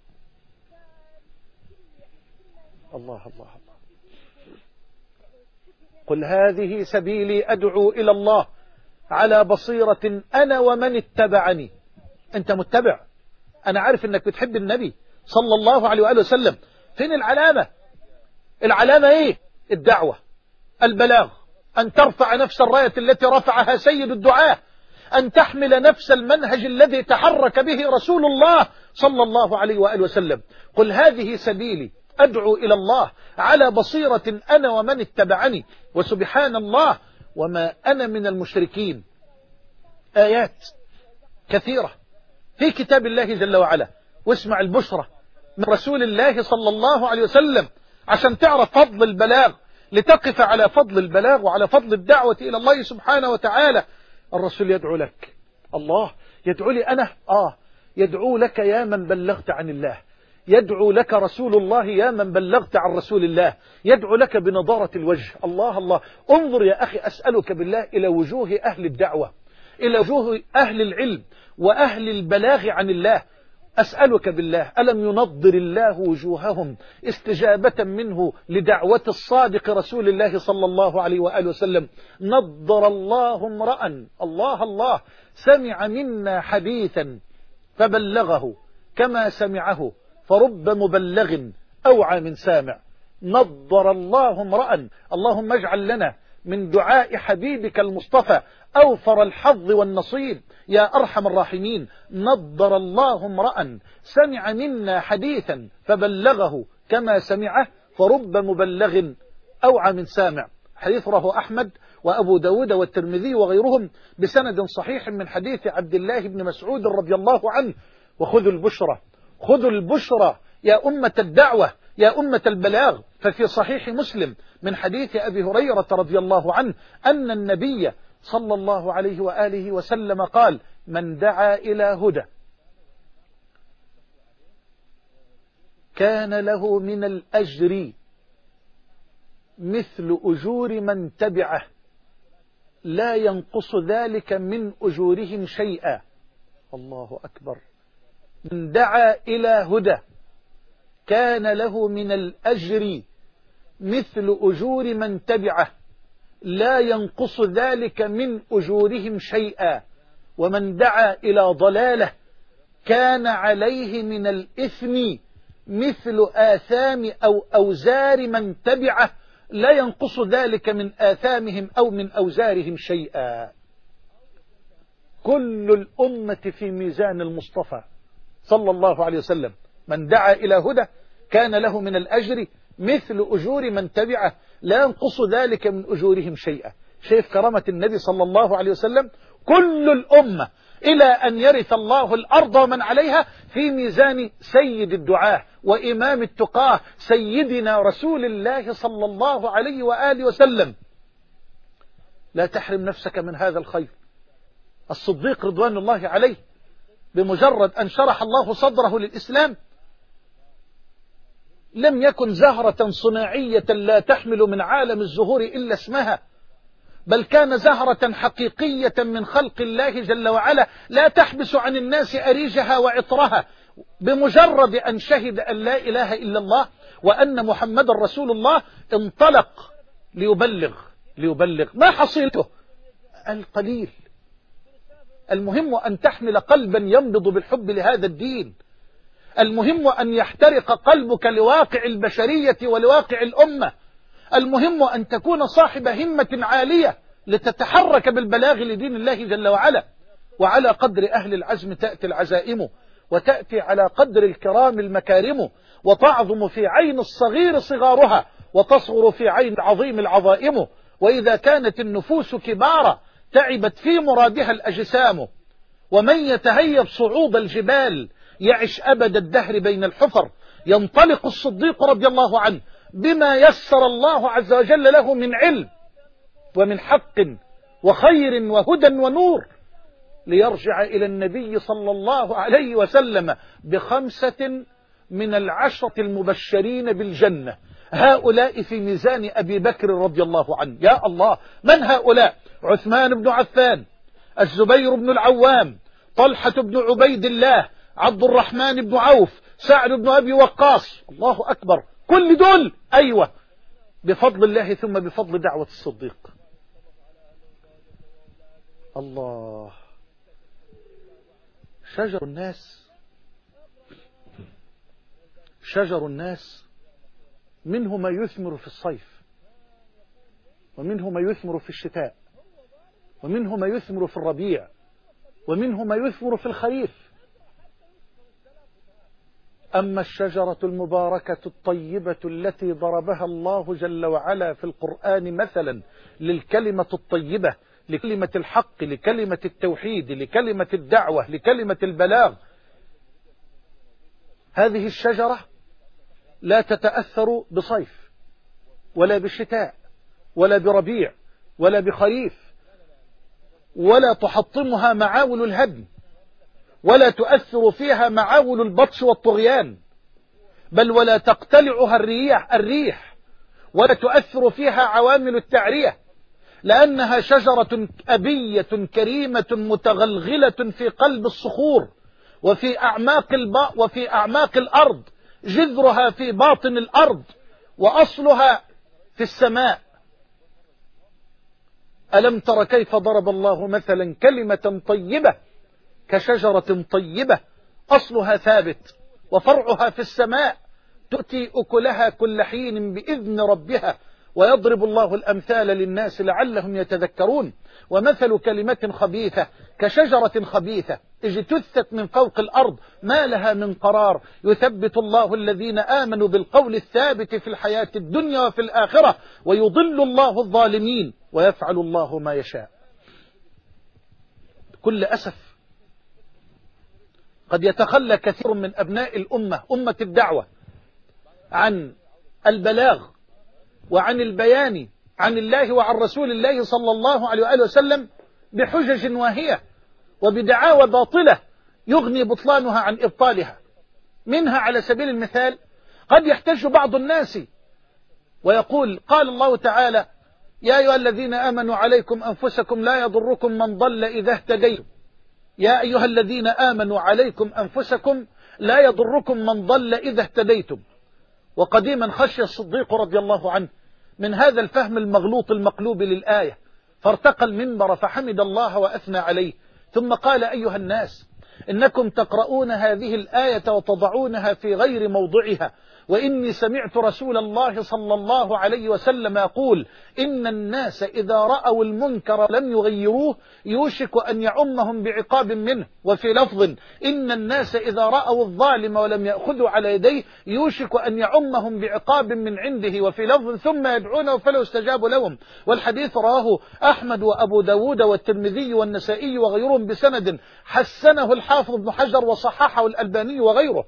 الله الله الله. قل هذه سبيلي أدعو إلى الله على بصيرة أنا ومن اتبعني. أنت متبع، أنا عارف أنك بتحب النبي صلى الله عليه وآله وسلم. فين العلامة؟ العلامة إيه؟ الدعوة، البلاغ، أن ترفع نفس الراية التي رفعها سيد الدعاة، أن تحمل نفس المنهج الذي تحرك به رسول الله صلى الله عليه وآله وسلم. قل هذه سبيلي أدعو إلى الله على بصيرة أنا ومن اتبعني. وسبحان الله وما أنا من المشركين. آيات كثيرة في كتاب الله جل وعلا. واسمع البشرى من رسول الله صلى الله عليه وسلم عشان تعرف فضل البلاغ، لتقف على فضل البلاغ وعلى فضل الدعوة إلى الله سبحانه وتعالى. الرسول يدعو لك، الله يدعو لي أنا، يدعو لك يا من بلغت عن الله، يدعو لك رسول الله يا من بلغت عن رسول الله، يدعو لك بنضارة الوجه. الله الله، انظر يا أخي أسألك بالله إلى وجوه أهل الدعوة، إلى وجوه أهل العلم وأهل البلاغ عن الله. أسألك بالله ألم ينضر الله وجوههم استجابة منه لدعوة الصادق رسول الله صلى الله عليه وآله وسلم؟ نضر الله امرأ، الله الله، سمع منا حديثا فبلغه كما سمعه، فرب مبلغ أوعى من سامع. نضر الله امرأ، اللهم اجعل لنا من دعاء حبيبك المصطفى أوفر الحظ والنصيب يا أرحم الراحمين. نضر الله امرأ سمع منا حديثا فبلغه كما سمعه، فرب مبلغ أوعى من سامع. حديث رواه أحمد وأبو داود والترمذي وغيرهم بسند صحيح من حديث عبد الله بن مسعود رضي الله عنه. وخذوا البشرى، خذوا البشرى يا أمة الدعوة، يا أمة البلاغ. ففي صحيح مسلم من حديث أبي هريرة رضي الله عنه أن النبي صلى الله عليه وآله وسلم قال: من دعا إلى هدى كان له من الأجر مثل أجور من تبعه لا ينقص ذلك من أجورهم شيئا. الله أكبر. من دعا إلى هدى كان له من الأجر مثل أجور من تبعه لا ينقص ذلك من أجورهم شيئا، ومن دعا إلى ضلالة كان عليه من الإثم مثل آثام أو أوزار من تبعه لا ينقص ذلك من آثامهم أو من أوزارهم شيئا. كل الأمة في ميزان المصطفى صلى الله عليه وسلم. من دعا إلى هدى كان له من الأجر مثل أجور من تبعه لا ينقص ذلك من أجورهم شيئا. شايف كرامة النبي صلى الله عليه وسلم؟ كل الأمة إلى أن يرث الله الأرض ومن عليها في ميزان سيد الدعاة وإمام التقاه سيدنا رسول الله صلى الله عليه وآله وسلم. لا تحرم نفسك من هذا الخير. الصديق رضوان الله عليه بمجرد أن شرح الله صدره للإسلام لم يكن زهرة صناعية لا تحمل من عالم الزهور إلا اسمها، بل كان زهرة حقيقية من خلق الله جل وعلا لا تحبس عن الناس أريجها وعطرها. بمجرد أن شهد أن لا إله إلا الله وأن محمد رسول الله انطلق ليبلغ. ما حصيلته؟ القليل. المهم أن تحمل قلبا ينبض بالحب لهذا الدين. المهم أن يحترق قلبك لواقع البشرية ولواقع الأمة. المهم أن تكون صاحب همة عالية لتتحرك بالبلاغ لدين الله جل وعلا. وعلى قدر أهل العزم تأتي العزائم، وتأتي على قدر الكرام المكارم، وتعظم في عين الصغير صغارها، وتصغر في عين العظيم العظائم. وإذا كانت النفوس كبارا تعبت في مرادها الأجسام، ومن يتهيب صعود الجبال يعش أبد الدهر بين الحفر. ينطلق الصديق رضي الله عنه بما يسر الله عز وجل له من علم ومن حق وخير وهدى ونور، ليرجع إلى النبي صلى الله عليه وسلم ب5 من ال10 المبشرين بالجنة. هؤلاء في ميزان أبي بكر رضي الله عنه. يا الله، من هؤلاء؟ عثمان بن عفان، الزبير بن العوام، طلحة بن عبيد الله، عبد الرحمن بن عوف، سعد بن أبي وقاص. الله أكبر. كل دول أيوة بفضل الله ثم بفضل دعوة الصديق. الله. شجر الناس منه ما يثمر في الصيف، ومنه ما يثمر في الشتاء، ومنه ما يثمر في الربيع، ومنه ما يثمر في الخريف. أما الشجرة المباركة الطيبة التي ضربها الله جل وعلا في القرآن مثلا للكلمة الطيبة، لكلمة الحق، لكلمة التوحيد، لكلمة الدعوة، لكلمة البلاغ، هذه الشجرة لا تتأثر بصيف ولا بشتاء ولا بربيع ولا بخريف، ولا تحطمها معاول الهدم، ولا تؤثر فيها معاول البطش والطغيان، بل ولا تقتلعها الريح ولا تؤثر فيها عوامل التعرية، لأنها شجرة أبية كريمة متغلغلة في قلب الصخور وفي أعماق الأرض، جذرها في باطن الأرض وأصلها في السماء. ألم تر كيف ضرب الله مثلا كلمة طيبة كشجرة طيبة أصلها ثابت وفرعها في السماء، تؤتي أكلها كل حين بإذن ربها، ويضرب الله الأمثال للناس لعلهم يتذكرون. ومثل كلمة خبيثة كشجرة خبيثة اجتثت من فوق الأرض ما لها من قرار، يثبت الله الذين آمنوا بالقول الثابت في الحياة الدنيا وفي الآخرة، ويضل الله الظالمين ويفعل الله ما يشاء. بكل أسف قد يتخلى كثير من أبناء الأمة، أمة الدعوة، عن البلاغ وعن البيان عن الله وعن رسول الله صلى الله عليه وآله وسلم بحجج واهية وبدعاوى باطلة يغني بطلانها عن إبطالها. منها على سبيل المثال قد يحتج بعض الناس ويقول: قال الله تعالى: يا أيها الذين آمنوا عليكم أنفسكم لا يضركم من ضل إذا اهتديتم. يا أيها الذين آمنوا عليكم أنفسكم لا يضركم من ضل إذا اهتديتم. وقديما خشي الصديق رضي الله عنه من هذا الفهم المغلوط المقلوب للآية، فارتقى المنبر فحمد الله وأثنى عليه، ثم قال: أيها الناس، إنكم تقرؤون هذه الآية وتضعونها في غير موضعها، وإني سمعت رسول الله صلى الله عليه وسلم يقول: إن الناس إذا رأوا المنكر لم يغيروه يوشك أن يعمهم بعقاب منه. وفي لفظ: إن الناس إذا رأوا الظالم ولم يأخذوا على يديه يوشك أن يعمهم بعقاب من عنده. وفي لفظ: ثم يدعونه فلا يستجاب لهم. والحديث رواه أحمد وأبو داود والترمذي والنسائي وغيرهم بسند حسنه الحافظ ابن حجر وصححه الألباني وغيره.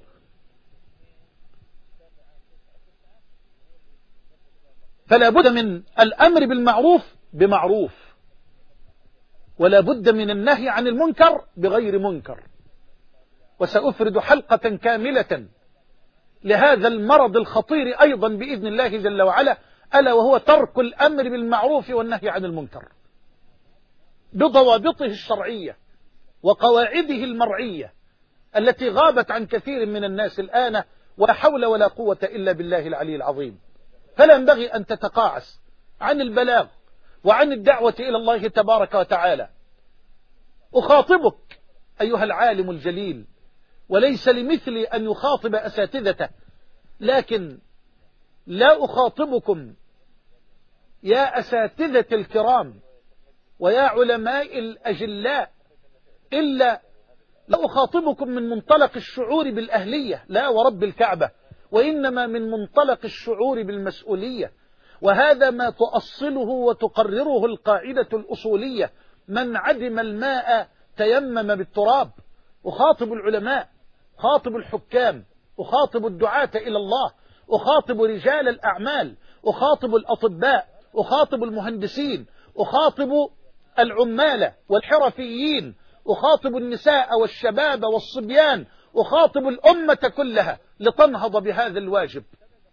فلا بد من الأمر بالمعروف بمعروف، ولا بد من النهي عن المنكر بغير منكر. وسأفرد حلقة كاملة لهذا المرض الخطير أيضا بإذن الله جل وعلا، ألا وهو ترك الأمر بالمعروف والنهي عن المنكر بضوابطه الشرعية وقواعده المرعية التي غابت عن كثير من الناس الآن، ولا حول ولا قوة إلا بالله العلي العظيم. فلا ينبغي أن تتقاعس عن البلاغ وعن الدعوة إلى الله تبارك وتعالى. أخاطبك أيها العالم الجليل، وليس لمثلي أن يخاطب أساتذته، لكن لا أخاطبكم يا أساتذة الكرام ويا علماء الأجلاء إلا لا أخاطبكم من منطلق الشعور بالأهلية، لا ورب الكعبة، وإنما من منطلق الشعور بالمسؤولية. وهذا ما تؤصله وتقرره القاعدة الأصولية: من عدم الماء تيمم بالتراب. أخاطب العلماء، أخاطب الحكام، أخاطب الدعاة إلى الله، أخاطب رجال الأعمال، أخاطب الأطباء، أخاطب المهندسين، أخاطب العمال والحرفيين، أخاطب النساء والشباب والصبيان، أخاطب الأمة كلها لتنهض بهذا الواجب،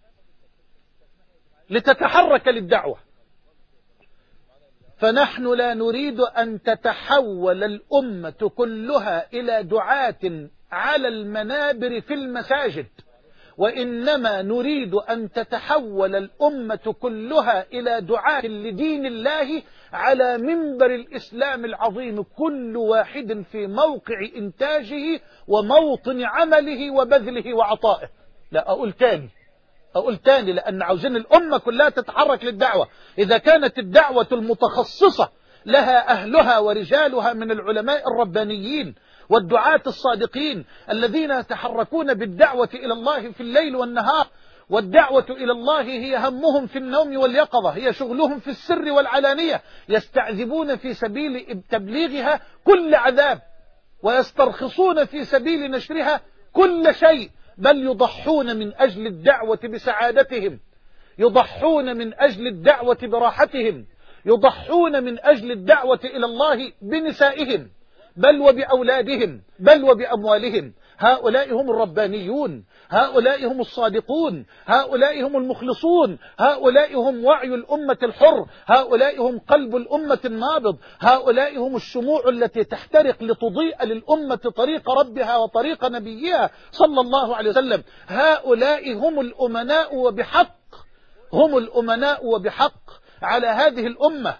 لتتحرك للدعوة. فنحن لا نريد أن تتحول الأمة كلها إلى دعاة على المنابر في المساجد، وإنما نريد أن تتحول الأمة كلها إلى دعاة لدين الله على منبر الإسلام العظيم، كل واحد في موقع إنتاجه وموطن عمله وبذله وعطائه. لا أقول تاني لأن عاوزين الأمة كلها تتحرك للدعوة. إذا كانت الدعوة المتخصصة لها أهلها ورجالها من العلماء الربانيين والدعاة الصادقين الذين يتحركون بالدعوة إلى الله في الليل والنهار، والدعوة إلى الله هي همهم في النوم واليقظة، هي شغلهم في السر والعلانية، يستعذبون في سبيل تبليغها كل عذاب، ويسترخصون في سبيل نشرها كل شيء، بل يضحون من أجل الدعوة بسعادتهم، يضحون من أجل الدعوة براحتهم، يضحون من أجل الدعوة إلى الله بنسائهم، بل وبأولادهم بل وبأموالهم. هؤلاء هم الربانيون، هؤلاء هم الصادقون، هؤلاء هم المخلصون، هؤلاء هم وعي الأمة الحر، هؤلاء هم قلب الأمة النابض، هؤلاء هم الشموع التي تحترق لتضيء للأمة طريق ربها وطريق نبيها صلى الله عليه وسلم. هؤلاء هم الأمناء وبحق، هم الأمناء وبحق على هذه الأمة.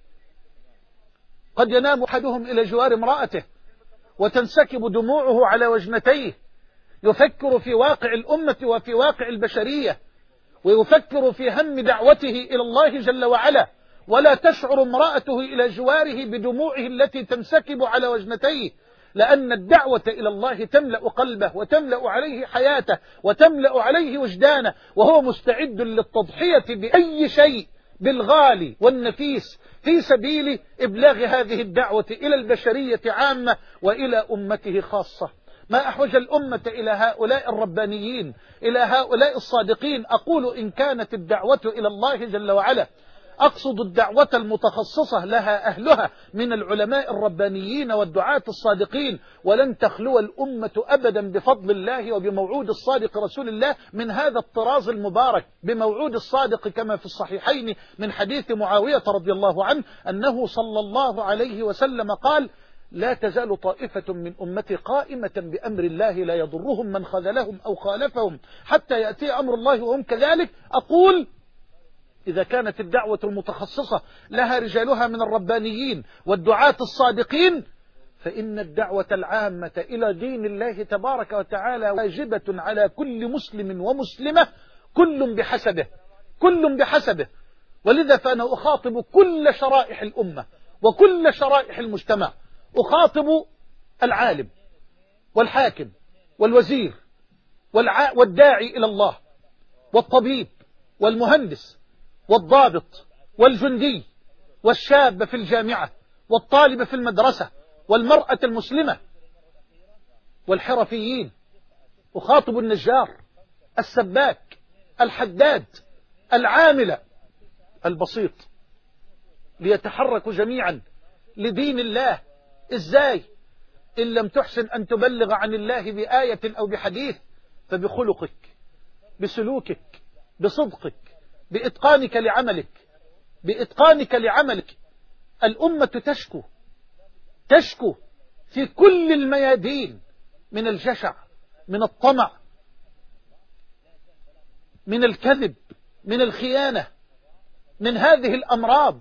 قد ينام أحدهم إلى جوار امرأته وتنسكب دموعه على وجنتيه، يفكر في واقع الأمة وفي واقع البشرية، ويفكر في هم دعوته إلى الله جل وعلا، ولا تشعر امرأته إلى جواره بدموعه التي تنسكب على وجنتيه، لأن الدعوة إلى الله تملأ قلبه وتملأ عليه حياته وتملأ عليه وجدانه، وهو مستعد للتضحية بأي شيء بالغالي والنفيس في سبيل إبلاغ هذه الدعوة إلى البشرية عامة وإلى أمته خاصة. ما أحوج الأمة إلى هؤلاء الربانيين، إلى هؤلاء الصادقين. أقول إن كانت الدعوة إلى الله جل وعلا، أقصد الدعوة المتخصصة لها أهلها من العلماء الربانيين والدعاة الصادقين، ولن تخلو الأمة أبدا بفضل الله وبموعود الصادق رسول الله من هذا الطراز المبارك، بموعود الصادق كما في الصحيحين من حديث معاوية رضي الله عنه أنه صلى الله عليه وسلم قال: لا تزال طائفة من أمتي قائمة بأمر الله لا يضرهم من خذلهم أو خالفهم حتى يأتي أمر الله وهم كذلك. أقول إذا كانت الدعوة المتخصصة لها رجالها من الربانيين والدعاة الصادقين، فإن الدعوة العامة إلى دين الله تبارك وتعالى واجبة على كل مسلم ومسلمة، كل بحسبه. ولذا فأنا أخاطب كل شرائح الأمة وكل شرائح المجتمع، أخاطب العالم والحاكم والوزير والداعي إلى الله والطبيب والمهندس والضابط والجندي والشاب في الجامعة والطالب في المدرسة والمرأة المسلمة والحرفيين. أخاطب النجار، السباك، الحداد، العامل البسيط، ليتحركوا جميعا لدين الله. إزاي؟ إن لم تحسن أن تبلغ عن الله بآية أو بحديث، فبخلقك، بسلوكك، بصدقك، بإتقانك لعملك. الأمة تشكو في كل الميادين، من الجشع، من الطمع، من الكذب، من الخيانة، من هذه الأمراض.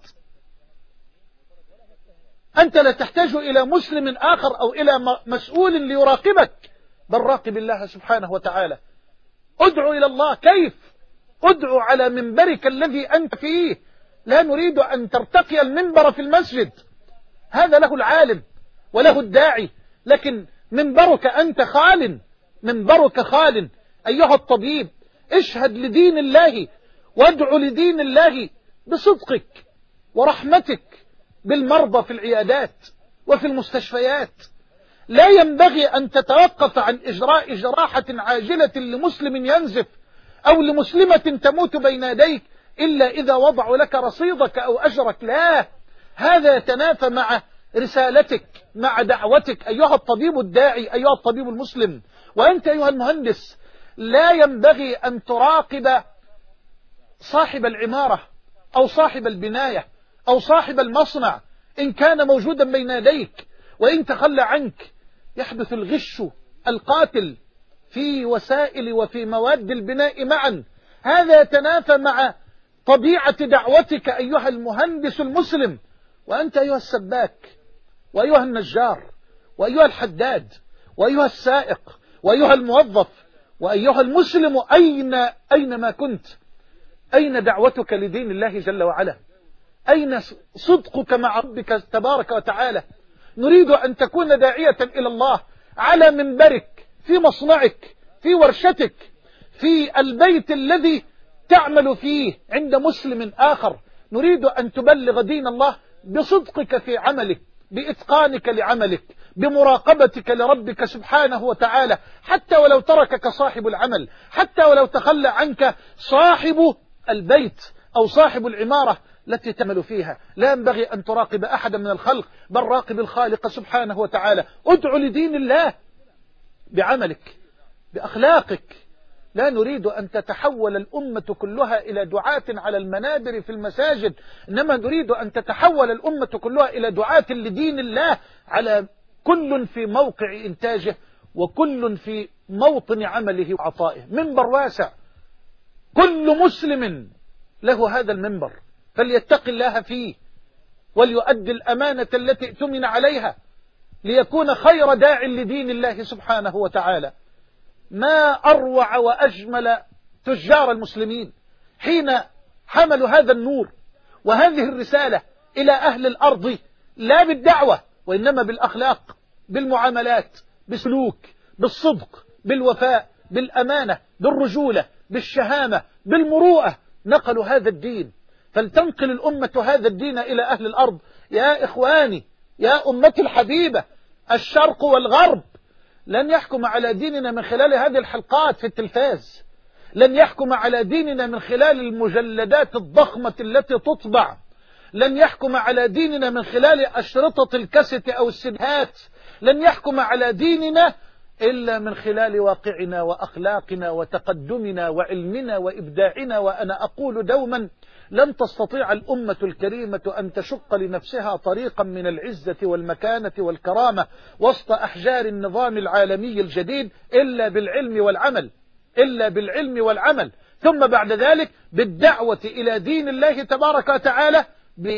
أنت لا تحتاج إلى مسلم آخر أو إلى مسؤول ليراقبك، بل راقب الله سبحانه وتعالى. ادعو إلى الله. كيف؟ ادعو على منبرك الذي أنت فيه. لا نريد أن ترتقي المنبر في المسجد، هذا له العالم وله الداعي، لكن منبرك أنت خال. أيها الطبيب، اشهد لدين الله وادعو لدين الله بصدقك ورحمتك بالمرضى في العيادات وفي المستشفيات. لا ينبغي أن تتوقف عن إجراء جراحة عاجلة لمسلم ينزف أو لمسلمة تموت بين يديك إلا إذا وضعوا لك رصيدك أو أجرك. لا، هذا يتنافى مع رسالتك، مع دعوتك أيها الطبيب الداعي، أيها الطبيب المسلم. وأنت أيها المهندس، لا ينبغي أن تراقب صاحب العمارة أو صاحب البناية أو صاحب المصنع إن كان موجودا بين يديك، وإن تخلى عنك يحدث الغش القاتل في وسائل وفي مواد البناء معا. هذا يتنافى مع طبيعة دعوتك أيها المهندس المسلم. وأنت أيها السباك وأيها النجار وأيها الحداد وأيها السائق وأيها الموظف وأيها المسلم، أينما كنت، أين دعوتك لدين الله جل وعلا؟ أين صدقك مع ربك تبارك وتعالى؟ نريد أن تكون داعية إلى الله على منبرك، في مصنعك، في ورشتك، في البيت الذي تعمل فيه عند مسلم آخر. نريد أن تبلغ دين الله بصدقك في عملك، بإتقانك لعملك، بمراقبتك لربك سبحانه وتعالى، حتى ولو تركك صاحب العمل، حتى ولو تخلى عنك صاحب البيت أو صاحب العمارة التي تعمل فيها لا ينبغي أن تراقب أحدا من الخلق، بل راقب الخالق سبحانه وتعالى. ادع لدين الله بعملك بأخلاقك. لا نريد أن تتحول الأمة كلها إلى دعاة على المنابر في المساجد، إنما نريد أن تتحول الأمة كلها إلى دعاة لدين الله، على كل في موقع إنتاجه وكل في موطن عمله وعطائه. منبر واسع، كل مسلم له هذا المنبر، فليتق الله فيه وليؤدي الأمانة التي اؤتمن عليها ليكون خير داع لدين الله سبحانه وتعالى. ما أروع وأجمل تجار المسلمين حين حملوا هذا النور وهذه الرسالة إلى أهل الأرض، لا بالدعوة وإنما بالأخلاق، بالمعاملات، بالسلوك، بالصدق، بالوفاء، بالأمانة، بالرجولة، بالشهامة، بالمروءة. نقلوا هذا الدين، فلتنقل الأمة هذا الدين إلى أهل الأرض. يا إخواني، يا أمتي الحبيبة، الشرق والغرب لن يحكم على ديننا من خلال هذه الحلقات في التلفاز، لن يحكم على ديننا من خلال المجلدات الضخمة التي تطبع، لن يحكم على ديننا من خلال أشرطة الكاسيت أو السيديهات، لن يحكم على ديننا إلا من خلال واقعنا وأخلاقنا وتقدمنا وعلمنا وإبداعنا. وأنا أقول دوما: لن تستطيع الأمة الكريمة أن تشق لنفسها طريقا من العزة والمكانة والكرامة وسط أحجار النظام العالمي الجديد إلا بالعلم والعمل، إلا بالعلم والعمل، ثم بعد ذلك بالدعوة إلى دين الله تبارك وتعالى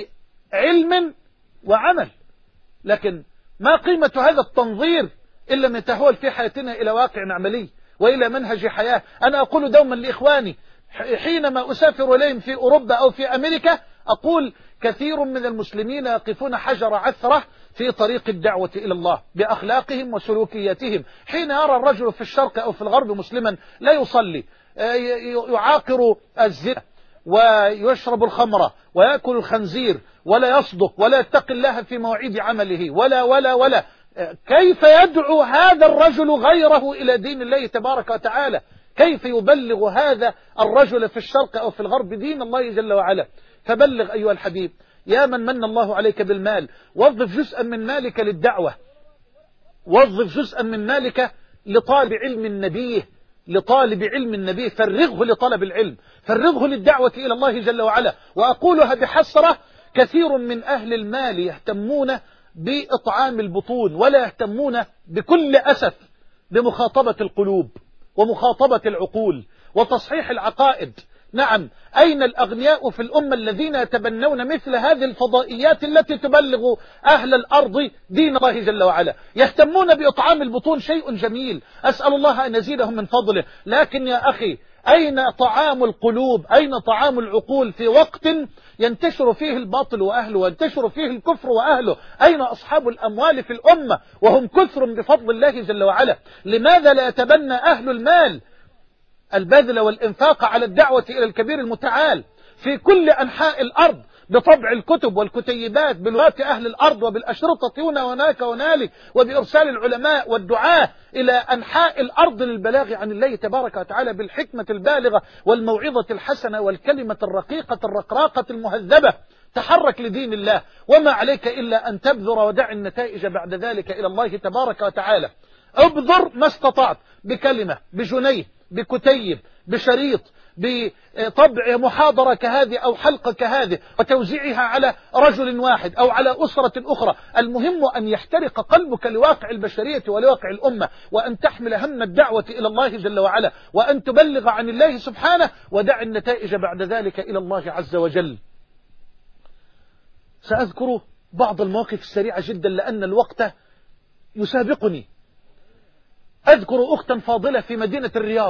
بعلم وعمل. لكن ما قيمة هذا التنظير إلا من تحول في حياتنا إلى واقع عملي وإلى منهج حياة. أنا أقول دوما لإخواني حينما أسافر إليهم في أوروبا أو في أمريكا، أقول: كثير من المسلمين يقفون حجر عثرة في طريق الدعوة إلى الله بأخلاقهم وسلوكياتهم. حين يرى الرجل في الشرق أو في الغرب مسلما لا يصلي، يعاقر الزنا ويشرب الخمر ويأكل الخنزير ولا يصدق ولا يتقي الله في مواعيد عمله ولا كيف يدعو هذا الرجل غيره إلى دين الله تبارك وتعالى؟ كيف يبلغ هذا الرجل في الشرق أو في الغرب دين الله جل وعلا؟ فبلغ أيها الحبيب. يا من من الله عليك بالمال، وظف جزءا من مالك للدعوة، وظف جزءا من مالك لطالب علم النبي، لطالب علم النبي، فرغه لطلب العلم، فرغه للدعوة إلى الله جل وعلا. وأقولها بحسرة: كثير من أهل المال يهتمون بإطعام البطون ولا يهتمون بكل أسف بمخاطبة القلوب ومخاطبة العقول وتصحيح العقائد. نعم، أين الأغنياء في الأمة الذين يتبنون مثل هذه الفضائيات التي تبلغ أهل الأرض دين الله جل وعلا؟ يهتمون بإطعام البطون، شيء جميل، أسأل الله أن يزيدهم من فضله، لكن يا أخي أين طعام القلوب؟ أين طعام العقول في وقت ينتشر فيه الباطل وأهله وينتشر فيه الكفر وأهله؟ أين أصحاب الأموال في الأمة وهم كثر بفضل الله جل وعلا؟ لماذا لا يتبنى أهل المال البذل والإنفاق على الدعوة إلى الكبير المتعال في كل أنحاء الأرض بطبع الكتب والكتيبات بلغات أهل الأرض وبالأشرطة هنا وهناك وهنالك وبإرسال العلماء والدعاة إلى أنحاء الأرض للبلاغ عن الله تبارك وتعالى بالحكمة البالغة والموعظة الحسنة والكلمة الرقيقة الرقراقة المهذبة؟ تحرك لدين الله، وما عليك إلا أن تبذر ودع النتائج بعد ذلك إلى الله تبارك وتعالى. ابذر ما استطعت، بكلمة، بجنيه، بكتيب، بشريط، بطبع محاضرة كهذه أو حلقة كهذه وتوزيعها على رجل واحد أو على أسرة أخرى. المهم أن يحترق قلبك لواقع البشرية ولواقع الأمة، وأن تحمل هم الدعوة إلى الله جل وعلا، وأن تبلغ عن الله سبحانه، ودع النتائج بعد ذلك إلى الله عز وجل. سأذكر بعض المواقف السريعة جدا لأن الوقت يسابقني. أذكر أختا فاضلة في مدينة الرياض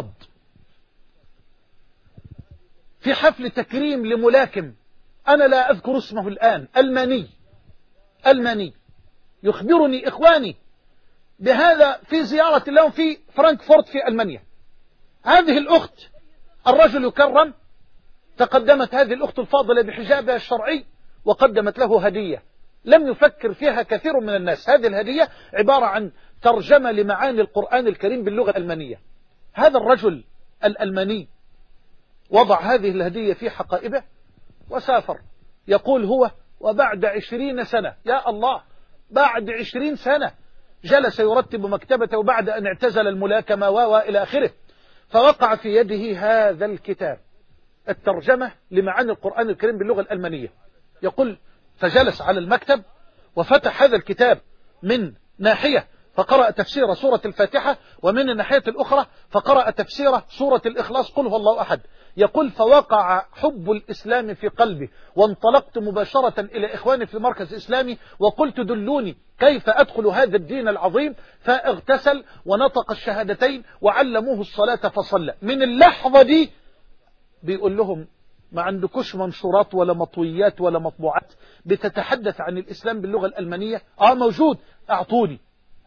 في حفل تكريم لملاكم، أنا لا أذكر اسمه الآن، ألماني، يخبرني إخواني بهذا في زيارة لهم في فرانكفورت في ألمانيا. هذه الأخت الرجل يكرم، تقدمت هذه الأخت الفاضلة بحجابها الشرعي وقدمت له هدية لم يفكر فيها كثير من الناس. هذه الهدية عبارة عن ترجمة لمعاني القرآن الكريم باللغة الألمانية. هذا الرجل الألماني وضع هذه الهدية في حقائبه وسافر. يقول هو وبعد 20 سنة، يا الله، بعد 20 سنة جلس يرتب مكتبته بعد أن اعتزل الملاكمة وإلى آخره، فوقع في يده هذا الكتاب، الترجمة لمعاني القرآن الكريم باللغة الألمانية. يقول فجلس على المكتب وفتح هذا الكتاب من ناحية فقرأ تفسير سورة الفاتحة، ومن الناحية الأخرى فقرأ تفسير سورة الإخلاص قل هو الله أحد. يقول فوقع حب الإسلام في قلبي، وانطلقت مباشرة إلى إخواني في المركز الإسلامي وقلت دلوني كيف أدخل هذا الدين العظيم، فاغتسل ونطق الشهادتين وعلموه الصلاة فصلى. من اللحظة دي بيقول لهم ما عندكوش منشورات ولا مطويات ولا مطبوعات بتتحدث عن الإسلام باللغة الألمانية؟ موجود، أعطوني.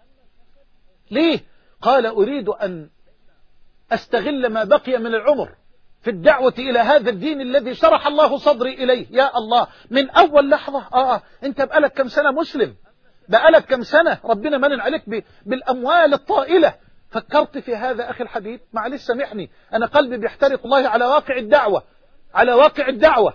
ليه؟ قال أريد أن أستغل ما بقي من العمر في الدعوة إلى هذا الدين الذي شرح الله صدري إليه. يا الله، من أول لحظة أنت بقالك كم سنة مسلم، بقالك كم سنة ربنا منن عليك بالأموال الطائلة. فكرت في هذا أخي الحبيب؟ معلش سامحني، أنا قلبي بيحترق الله على واقع الدعوة، على واقع الدعوة.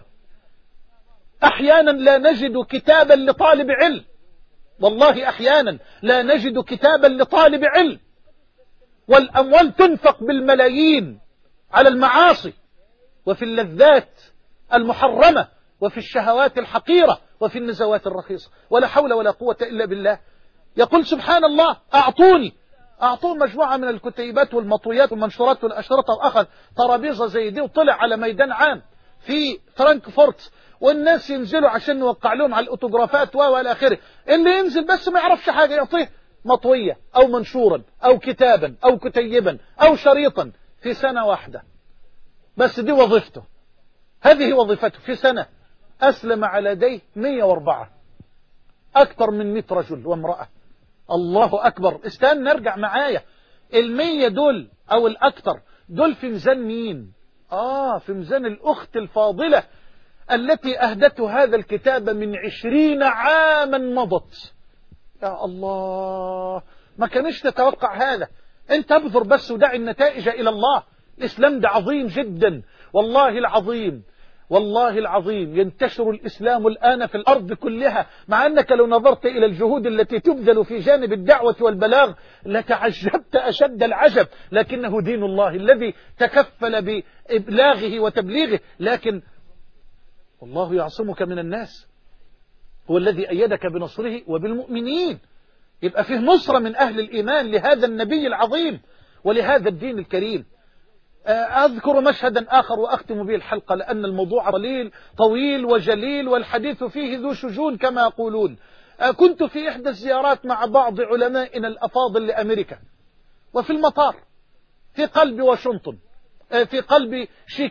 أحيانا لا نجد كتابا لطالب علم، والله أحيانا لا نجد كتابا لطالب علم، والأموال تنفق بالملايين على المعاصي وفي اللذات المحرمة وفي الشهوات الحقيرة وفي النزوات الرخيصة، ولا حول ولا قوة إلا بالله. يقول سبحان الله أعطوه مجموعة من الكتيبات والمطويات والمنشورات والأشرطة، وأخذ ترابيزة زي دي وطلع على ميدان عام في فرانكفورت، والناس ينزلوا عشان نوقع لهم على الأوتوغرافات وإلى آخره. اللي ينزل بس ما يعرفش حاجة يعطيه مطوية أو منشورا أو كتابا أو كتيبا أو شريطا في سنة واحدة. بس دي وظيفته، هذه وظيفته. في سنة أسلم على يديه 104، أكثر من 100 رجل وامرأة. الله أكبر. استنى نرجع معايا، 100 دول أو الأكثر دول في ميزان مين؟ في ميزان الأخت الفاضلة التي أهدت هذا الكتاب من 20 عاما مضت. يا الله، ما كانش تتوقع هذا. انت ابذر بس ودعي النتائج إلى الله. الإسلام ده عظيم جدا، والله العظيم، والله العظيم. ينتشر الإسلام الآن في الأرض كلها، مع أنك لو نظرت إلى الجهود التي تبذل في جانب الدعوة والبلاغ لتعجبت أشد العجب، لكنه دين الله الذي تكفل بإبلاغه وتبليغه. لكن والله يعصمك من الناس، هو الذي أيدك بنصره وبالمؤمنين. يبقى فيه نصرة من أهل الإيمان لهذا النبي العظيم ولهذا الدين الكريم. أذكر مشهدا آخر وأختم به الحلقة، لأن الموضوع طويل وجليل والحديث فيه ذو شجون كما يقولون. كنت في إحدى الزيارات مع بعض علمائنا الأفاضل لأمريكا، وفي المطار في قلب واشنطن، في قلب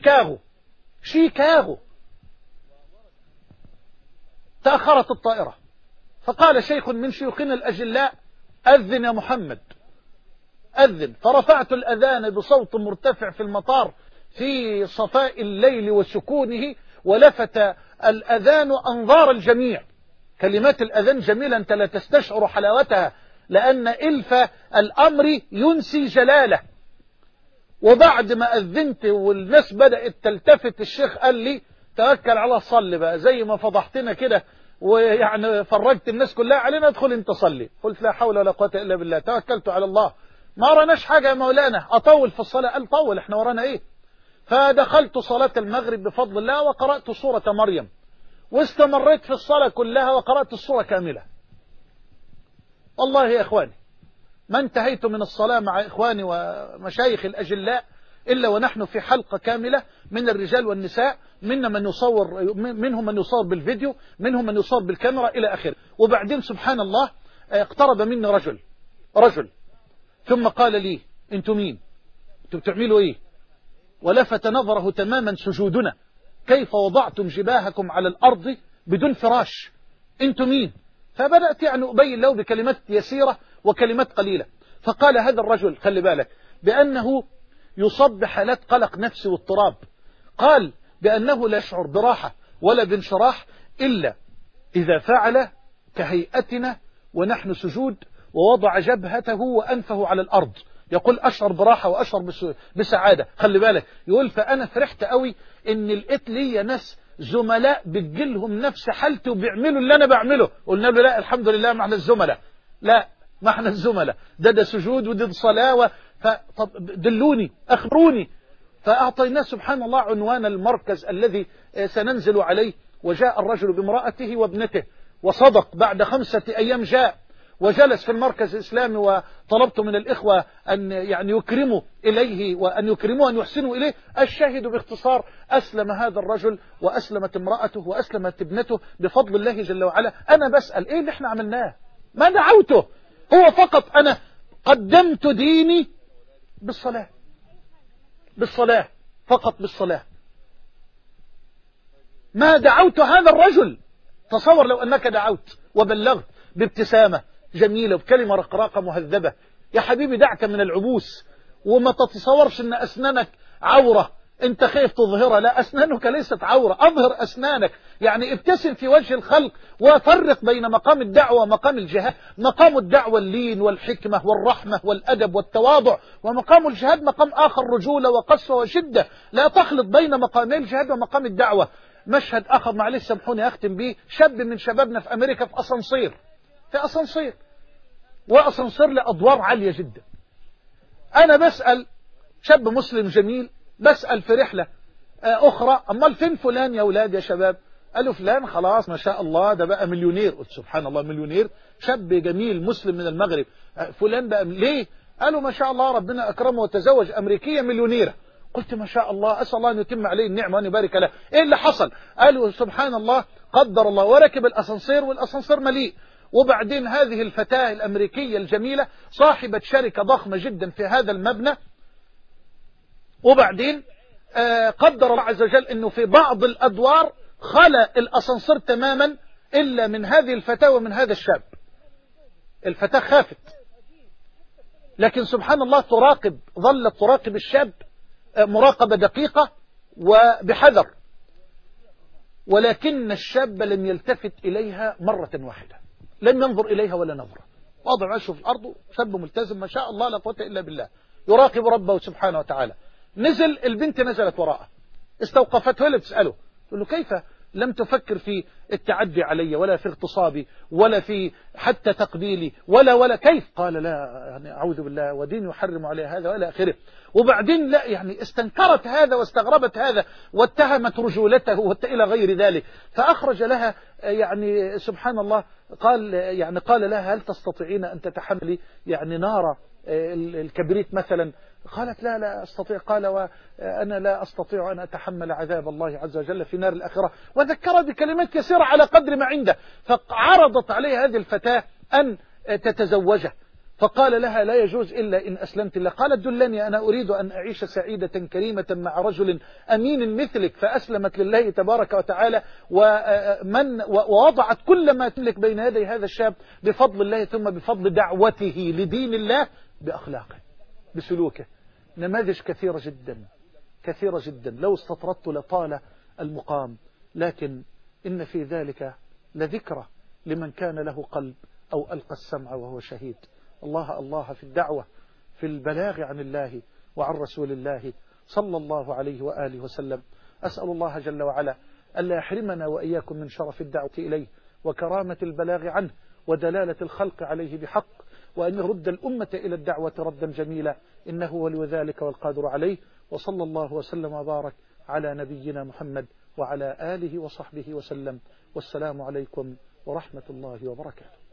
شيكاغو تأخرت الطائرة، فقال شيخ من شيوخنا الأجلاء أذن يا محمد، أذن. فرفعت الأذان بصوت مرتفع في المطار في صفاء الليل وسكونه، ولفت الأذان أنظار الجميع. كلمات الأذان جميلة، أنت لا تستشعر حلاوتها، لأن إلف الأمر ينسي جلاله. وبعد ما أذنت والناس بدأت تلتفت، الشيخ قال لي توكل على صلي بقى، زي ما فضحتنا كده ويعني فرجت الناس كلها علينا، ادخل انت صلي. قلت لا حول ولا قوة إلا بالله، توكلت على الله، ما رناش حاجة يا مولانا، أطول في الصلاة؟ قال طول، احنا ورانا ايه؟ فدخلت صلاة المغرب بفضل الله وقرأت سورة مريم، واستمريت في الصلاة كلها وقرأت السورة كاملة. والله يا إخواني ما انتهيت من الصلاة مع إخواني ومشايخ الأجلاء إلا ونحن في حلقة كاملة من الرجال والنساء، منهم من يصور بالفيديو، منهم من يصور بالكاميرا إلى آخره. وبعدين سبحان الله اقترب مني رجل ثم قال لي انتم مين؟ انتم بتعملوا ايه؟ ولفت نظره تماما سجودنا، كيف وضعتم جباهكم على الأرض بدون فراش؟ انتم مين؟ فبدأت يعني أبين له بكلمات يسيرة وكلمات قليلة. فقال هذا الرجل، خلي بالك، بأنه يصاب بحالات قلق نفسي واضطراب. قال بأنه لا يشعر براحة ولا بانشراح إلا إذا فعل كهيئتنا ونحن سجود، ووضع جبهته وأنفه على الأرض. يقول أشعر براحة وأشعر بسعادة. خلي بالك، يقول فأنا فرحت قوي إن لقيت لي ناس زملاء بتجيلهم نفس حالتي وبيعملوا اللي أنا بعمله، قلنا له لا الحمد لله ما احنا الزملاء، لا ما احنا الزملاء، ده سجود وده صلاة، طب دلوني أخبروني. فأعطيناه سبحان الله عنوان المركز الذي سننزل عليه. وجاء الرجل بامرأته وابنته، وصدق بعد 5 أيام جاء وجلس في المركز الإسلامي، وطلبت من الإخوة أن يعني يكرموا إليه وأن يكرموا أن يحسنوا إليه. الشاهد باختصار أسلم هذا الرجل وأسلمت امرأته وأسلمت ابنته بفضل الله جل وعلا. أنا بسأل إيه اللي احنا عملناه؟ ما دعوته، هو فقط أنا قدمت ديني بالصلاة فقط، بالصلاة. ما دعوت هذا الرجل. تصور لو أنك دعوت وبلغت بابتسامة جميلة وبكلمة رقراقة مهذبة، يا حبيبي دعك من العبوس، وما تتصورش أن أسنانك عورة أنت خايف تظهرها، لا أسنانك ليست عورة، أظهر أسنانك، يعني ابتسم في وجه الخلق وفرق بين مقام الدعوة ومقام الجهاد. مقام الدعوة اللين والحكمة والرحمة والأدب والتواضع، ومقام الجهاد مقام آخر رجولة وقسوة وشدة. لا تخلط بين مقامي الجهاد ومقام الدعوة. مشهد آخر معلش سامحوني أختم به، شاب من شبابنا في أمريكا في أسانسير وأسانسير لأدوار عالية جدا. أنا بسأل شاب مسلم جميل، بسأل في رحلة أخرى أمال فين فلان يا أولاد يا شباب؟ قالوا فلان خلاص ما شاء الله ده بقى مليونير. قلت سبحان الله مليونير؟ شاب جميل مسلم من المغرب، فلان بقى ليه؟ قالوا ما شاء الله ربنا أكرمه وتزوج أمريكية مليونيرة. قلت ما شاء الله، أسأل الله أن يتم عليه النعمة وأن يبارك له. إيه اللي حصل؟ قالوا سبحان الله قدر الله، وركب الأسانسير والأسانسير مليء. وبعدين هذه الفتاة الأمريكية الجميلة صاحبة شركة ضخمة جدا في هذا المبنى. وبعدين قدر الله عز وجل أنه في بعض الأدوار خلى الأسانسير تماما إلا من هذه الفتاة ومن هذا الشاب. الفتاة خافت، لكن سبحان الله ظلت تراقب الشاب مراقبة دقيقة وبحذر، ولكن الشاب لم يلتفت إليها مرة واحدة، لم ينظر إليها ولا نظرة، واضع وشه في الأرض، شاب ملتزم ما شاء الله لا قوة إلا بالله، يراقب ربه سبحانه وتعالى. نزل، البنت نزلت وراءه، استوقفته ولا بتسأله، تقول له كيف لم تفكر في التعدي علي ولا في اغتصابي ولا في حتى تقبيلي ولا كيف؟ قال لا يعني أعوذ بالله ودين يحرم عليه هذا ولا آخره. وبعدين لا يعني استنكرت هذا واستغربت هذا واتهمت رجولته إلى غير ذلك. فأخرج لها يعني سبحان الله قال لها هل تستطيعين أن تتحملي يعني نار الكبريت مثلا؟ قالت لا أستطيع. قال وأنا لا أستطيع أن أتحمل عذاب الله عز وجل في نار الآخرة، وذكرها بكلمات يسيرة على قدر ما عنده. فعرضت عليه هذه الفتاة أن تتزوجه، فقال لها لا يجوز إلا إن أسلمت الله. قالت دلني، أنا أريد أن أعيش سعيدة كريمة مع رجل أمين مثلك. فأسلمت لله تبارك وتعالى، ووضعت كل ما تملك بين يدي هذا الشاب بفضل الله، ثم بفضل دعوته لدين الله، بأخلاقه بسلوكه. نماذج كثيرة جدا لو استطردت لطال المقام، لكن إن في ذلك لذكرى لمن كان له قلب أو ألقى السمع وهو شهيد. الله في الدعوة، في البلاغ عن الله وعن رسول الله صلى الله عليه وآله وسلم. أسأل الله جل وعلا ألا يحرمنا وإياكم من شرف الدعوة إليه وكرامة البلاغ عنه ودلالة الخلق عليه بحق، وأن يرد الأمة إلى الدعوة ردا جميلا، إنه ولي ذلك والقادر عليه. وصلى الله وسلم وبارك على نبينا محمد وعلى آله وصحبه وسلم. والسلام عليكم ورحمة الله وبركاته.